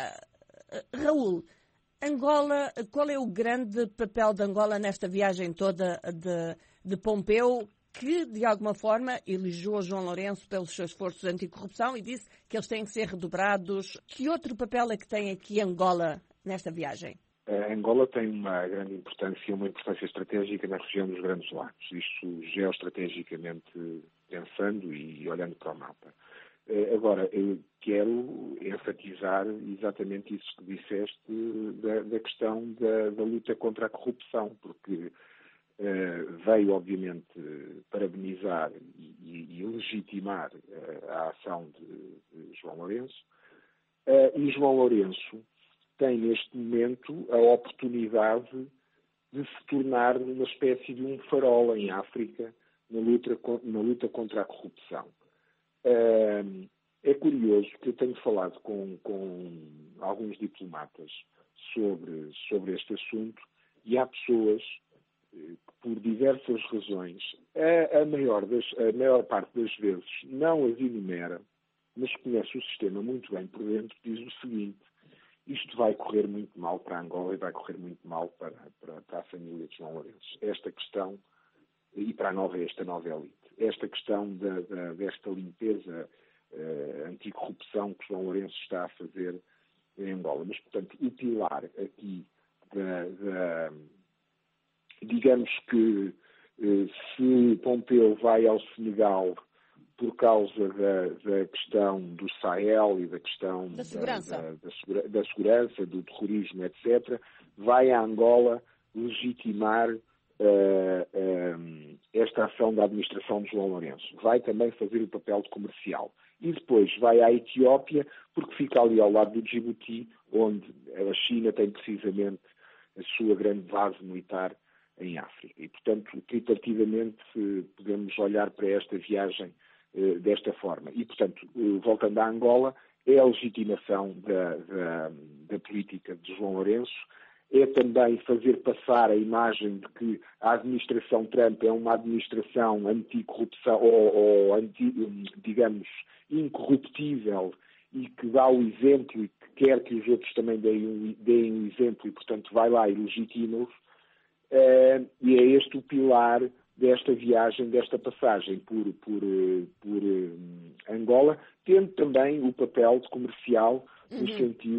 Raul, Angola, qual é o grande papel de Angola nesta viagem toda de Pompeu, que, de alguma forma, elogiou João Lourenço pelos seus esforços anticorrupção e disse que eles têm que ser redobrados? Que outro papel é que tem aqui Angola nesta viagem? Angola tem uma grande importância, uma importância estratégica na região dos Grandes Lagos, isto geoestrategicamente pensando e olhando para o mapa. Agora, eu quero enfatizar exatamente isso que disseste da questão da luta contra a corrupção, porque veio, obviamente, parabenizar e legitimar a ação de João Lourenço, e João Lourenço tem neste momento a oportunidade de se tornar uma espécie de um farol em África na luta contra a corrupção. É curioso que eu tenho falado com alguns diplomatas sobre este assunto e há pessoas que, por diversas razões, a maior parte das vezes não as enumera, mas conhece o sistema muito bem por dentro, diz o seguinte: isto vai correr muito mal para Angola e vai correr muito mal para a família de João Lourenço. Esta questão, e para esta nova elite, esta questão desta limpeza anticorrupção que João Lourenço está a fazer em Angola. Mas, portanto, o pilar aqui digamos que se Pompeu vai ao Senegal por causa da questão do Sahel e da questão da segurança, do terrorismo, etc., vai a Angola legitimar esta ação da administração de João Lourenço. Vai também fazer o papel de comercial. E depois vai à Etiópia, porque fica ali ao lado do Djibouti, onde a China tem precisamente a sua grande base militar em África. E, portanto, tripartidamente podemos olhar para esta viagem desta forma. E, portanto, voltando à Angola, é a legitimação da política de João Lourenço, é também fazer passar a imagem de que a administração Trump é uma administração anticorrupção ou digamos, incorruptível e que dá o exemplo e que quer que os outros também deem um exemplo e, portanto, vai lá e legitima-os. E é este o pilar desta viagem, desta passagem por Angola, tendo também o papel de comercial no sentido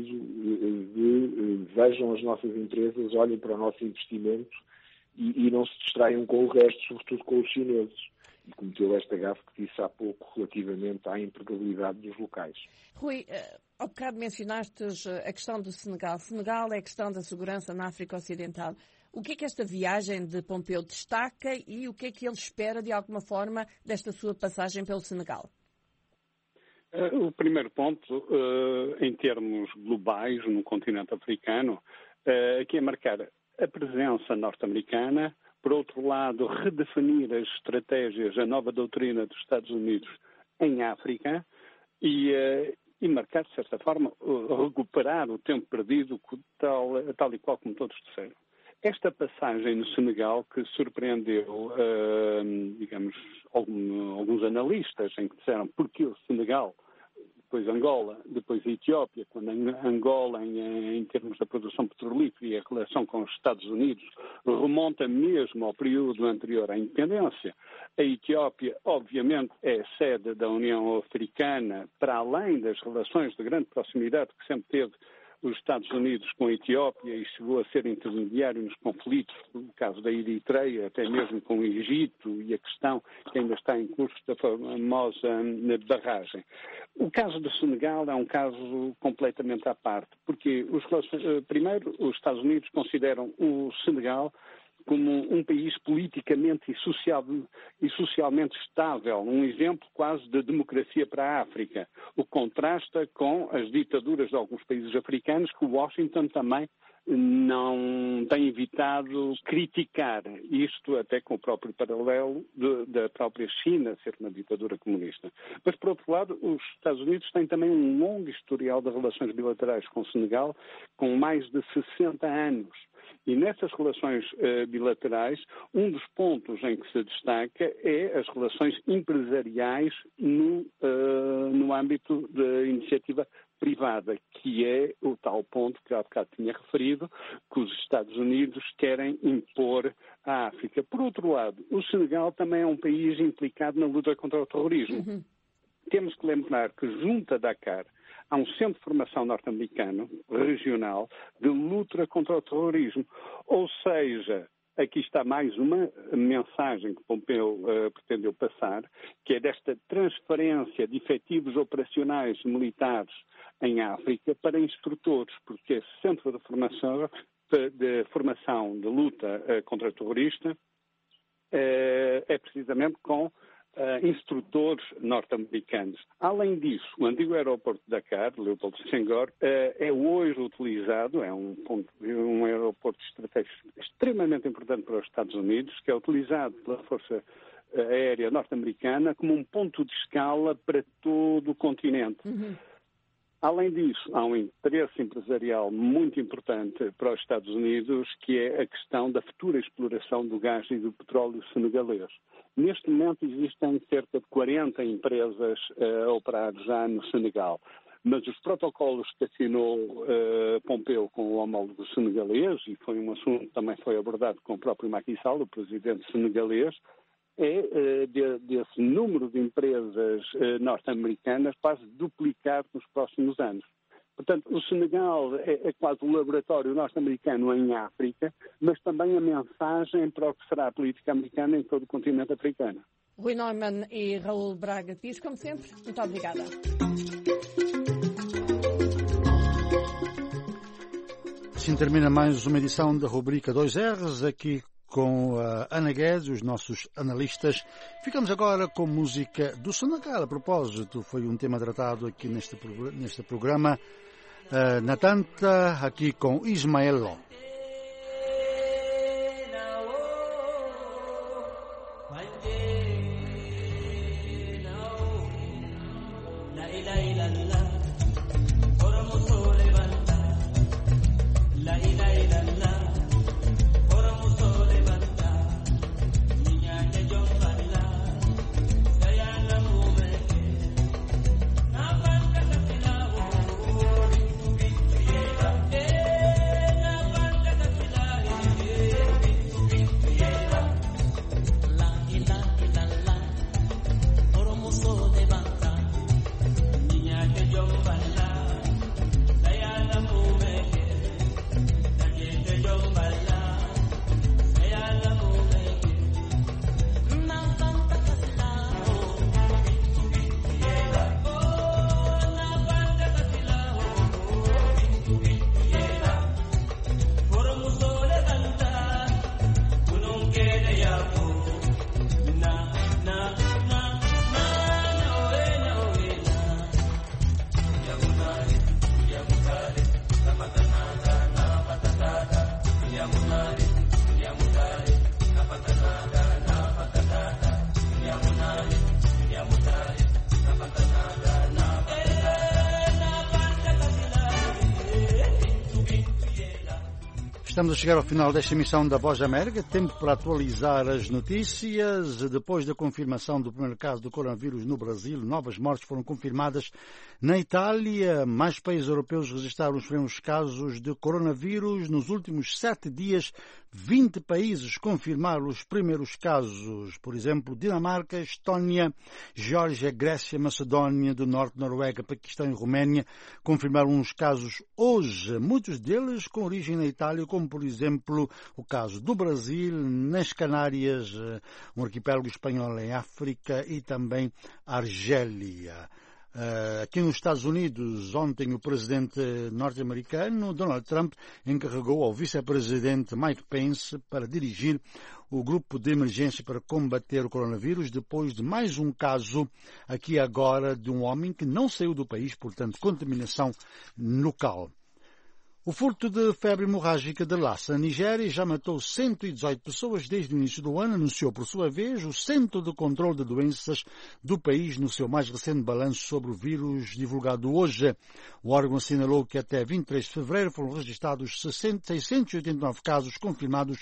de vejam as nossas empresas, olhem para o nosso investimento e não se distraiam com o resto, sobretudo com os chineses. E cometeu esta gafe que disse há pouco relativamente à empregabilidade dos locais. Rui, ao bocado mencionaste a questão do Senegal. Senegal é a questão da segurança na África Ocidental. O que é que esta viagem de Pompeu destaca e o que é que ele espera, de alguma forma, desta sua passagem pelo Senegal? O primeiro ponto, em termos globais, no continente africano, que é marcar a presença norte-americana, por outro lado, redefinir as estratégias, a nova doutrina dos Estados Unidos em África e marcar, de certa forma, recuperar o tempo perdido, tal e qual como todos disseram. Esta passagem no Senegal, que surpreendeu, digamos, alguns analistas, em que disseram porque o Senegal, depois Angola, depois a Etiópia, quando Angola, em termos da produção petrolífera e a relação com os Estados Unidos, remonta mesmo ao período anterior à independência. A Etiópia, obviamente, é sede da União Africana, para além das relações de grande proximidade que sempre teve os Estados Unidos com a Etiópia e chegou a ser intermediário nos conflitos, no caso da Eritreia, até mesmo com o Egito e a questão que ainda está em curso da famosa barragem. O caso do Senegal é um caso completamente à parte, porque primeiro os Estados Unidos consideram o Senegal como um país politicamente e socialmente estável, um exemplo quase de democracia para a África, o que contrasta com as ditaduras de alguns países africanos que Washington também não tem evitado criticar, isto até com o próprio paralelo da própria China ser uma ditadura comunista. Mas, por outro lado, os Estados Unidos têm também um longo historial de relações bilaterais com o Senegal, com mais de 60 anos. E nessas relações bilaterais, um dos pontos em que se destaca é as relações empresariais no âmbito da iniciativa privada, que é o tal ponto que há bocado tinha referido, que os Estados Unidos querem impor à África. Por outro lado, o Senegal também é um país implicado na luta contra o terrorismo. Temos que lembrar que junto a Dakar há um centro de formação norte-americano, regional, de luta contra o terrorismo. Ou seja, aqui está mais uma mensagem que Pompeu pretendeu passar, que é desta transferência de efetivos operacionais militares em África para instrutores, porque esse centro de formação de luta contra o terrorista é precisamente com instrutores norte-americanos. Além disso, o antigo aeroporto de Dakar, Leopold Senghor, é hoje utilizado, é um aeroporto estratégico extremamente importante para os Estados Unidos, que é utilizado pela Força aérea norte-americana como um ponto de escala para todo o continente. Além disso, há um interesse empresarial muito importante para os Estados Unidos, que é a questão da futura exploração do gás e do petróleo senegalês. Neste momento existem cerca de 40 empresas a operar já no Senegal, mas os protocolos que assinou Pompeu com o homólogo senegalês, e foi um assunto que também foi abordado com o próprio Macky Sall, o presidente senegalês, desse número de empresas norte-americanas quase duplicar nos próximos anos. Portanto, o Senegal é quase um laboratório norte-americano em África, mas também a mensagem para o que será a política americana em todo o continente africano. Rui Neumann e Raul Braga Pires, como sempre, muito obrigada. Assim termina mais uma edição da rubrica 2Rs, aqui com a Ana Guedes, os nossos analistas. Ficamos agora com música do Senegal. A propósito, foi um tema tratado aqui neste programa. Natanta, aqui com Ismael Lô. Estamos a chegar ao final desta emissão da Voz da América. Tempo para atualizar as notícias. Depois da confirmação do primeiro caso do coronavírus no Brasil, novas mortes foram confirmadas na Itália. Mais países europeus registraram os primeiros casos de coronavírus. Nos últimos 7 dias, 20 países confirmaram os primeiros casos. Por exemplo, Dinamarca, Estónia, Geórgia, Grécia, Macedónia do Norte, Noruega, Paquistão e Roménia confirmaram os casos hoje. Muitos deles com origem na Itália, como por exemplo o caso do Brasil, nas Canárias, um arquipélago espanhol em África e também Argélia. Aqui nos Estados Unidos, ontem o presidente norte-americano Donald Trump encarregou ao vice-presidente Mike Pence para dirigir o grupo de emergência para combater o coronavírus, depois de mais um caso aqui agora de um homem que não saiu do país, portanto contaminação local. O furto de febre hemorrágica de Lassa, na Nigéria, já matou 118 pessoas desde o início do ano, anunciou por sua vez o Centro de Controlo de Doenças do país no seu mais recente balanço sobre o vírus divulgado hoje. O órgão assinalou que até 23 de fevereiro foram registrados 689 casos confirmados,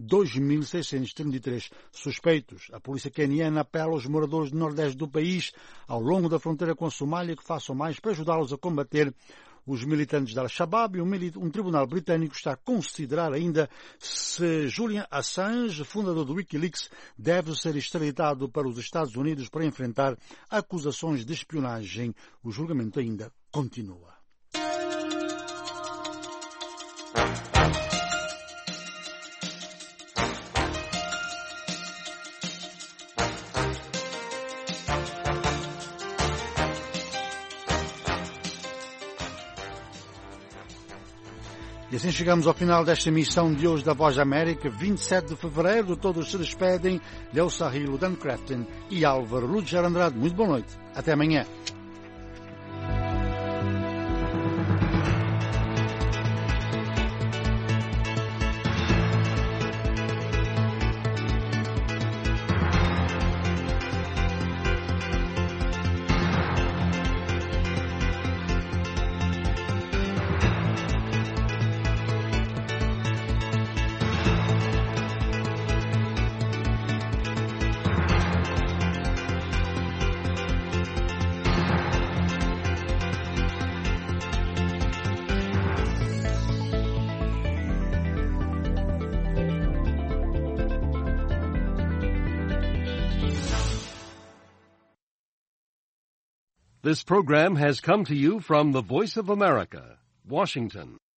2.633 suspeitos. A polícia queniana apela aos moradores do nordeste do país, ao longo da fronteira com a Somália, que façam mais para ajudá-los a combater os militantes da Al-Shabaab. E um tribunal britânico está a considerar ainda se Julian Assange, fundador do Wikileaks, deve ser extraditado para os Estados Unidos para enfrentar acusações de espionagem. O julgamento ainda continua. E assim chegamos ao final desta emissão de hoje da Voz da América, 27 de fevereiro. Todos se despedem. Leo Sahilo, Dan Crafton e Álvaro Ludger Andrade. Muito boa noite. Até amanhã. This program has come to you from the Voice of America, Washington.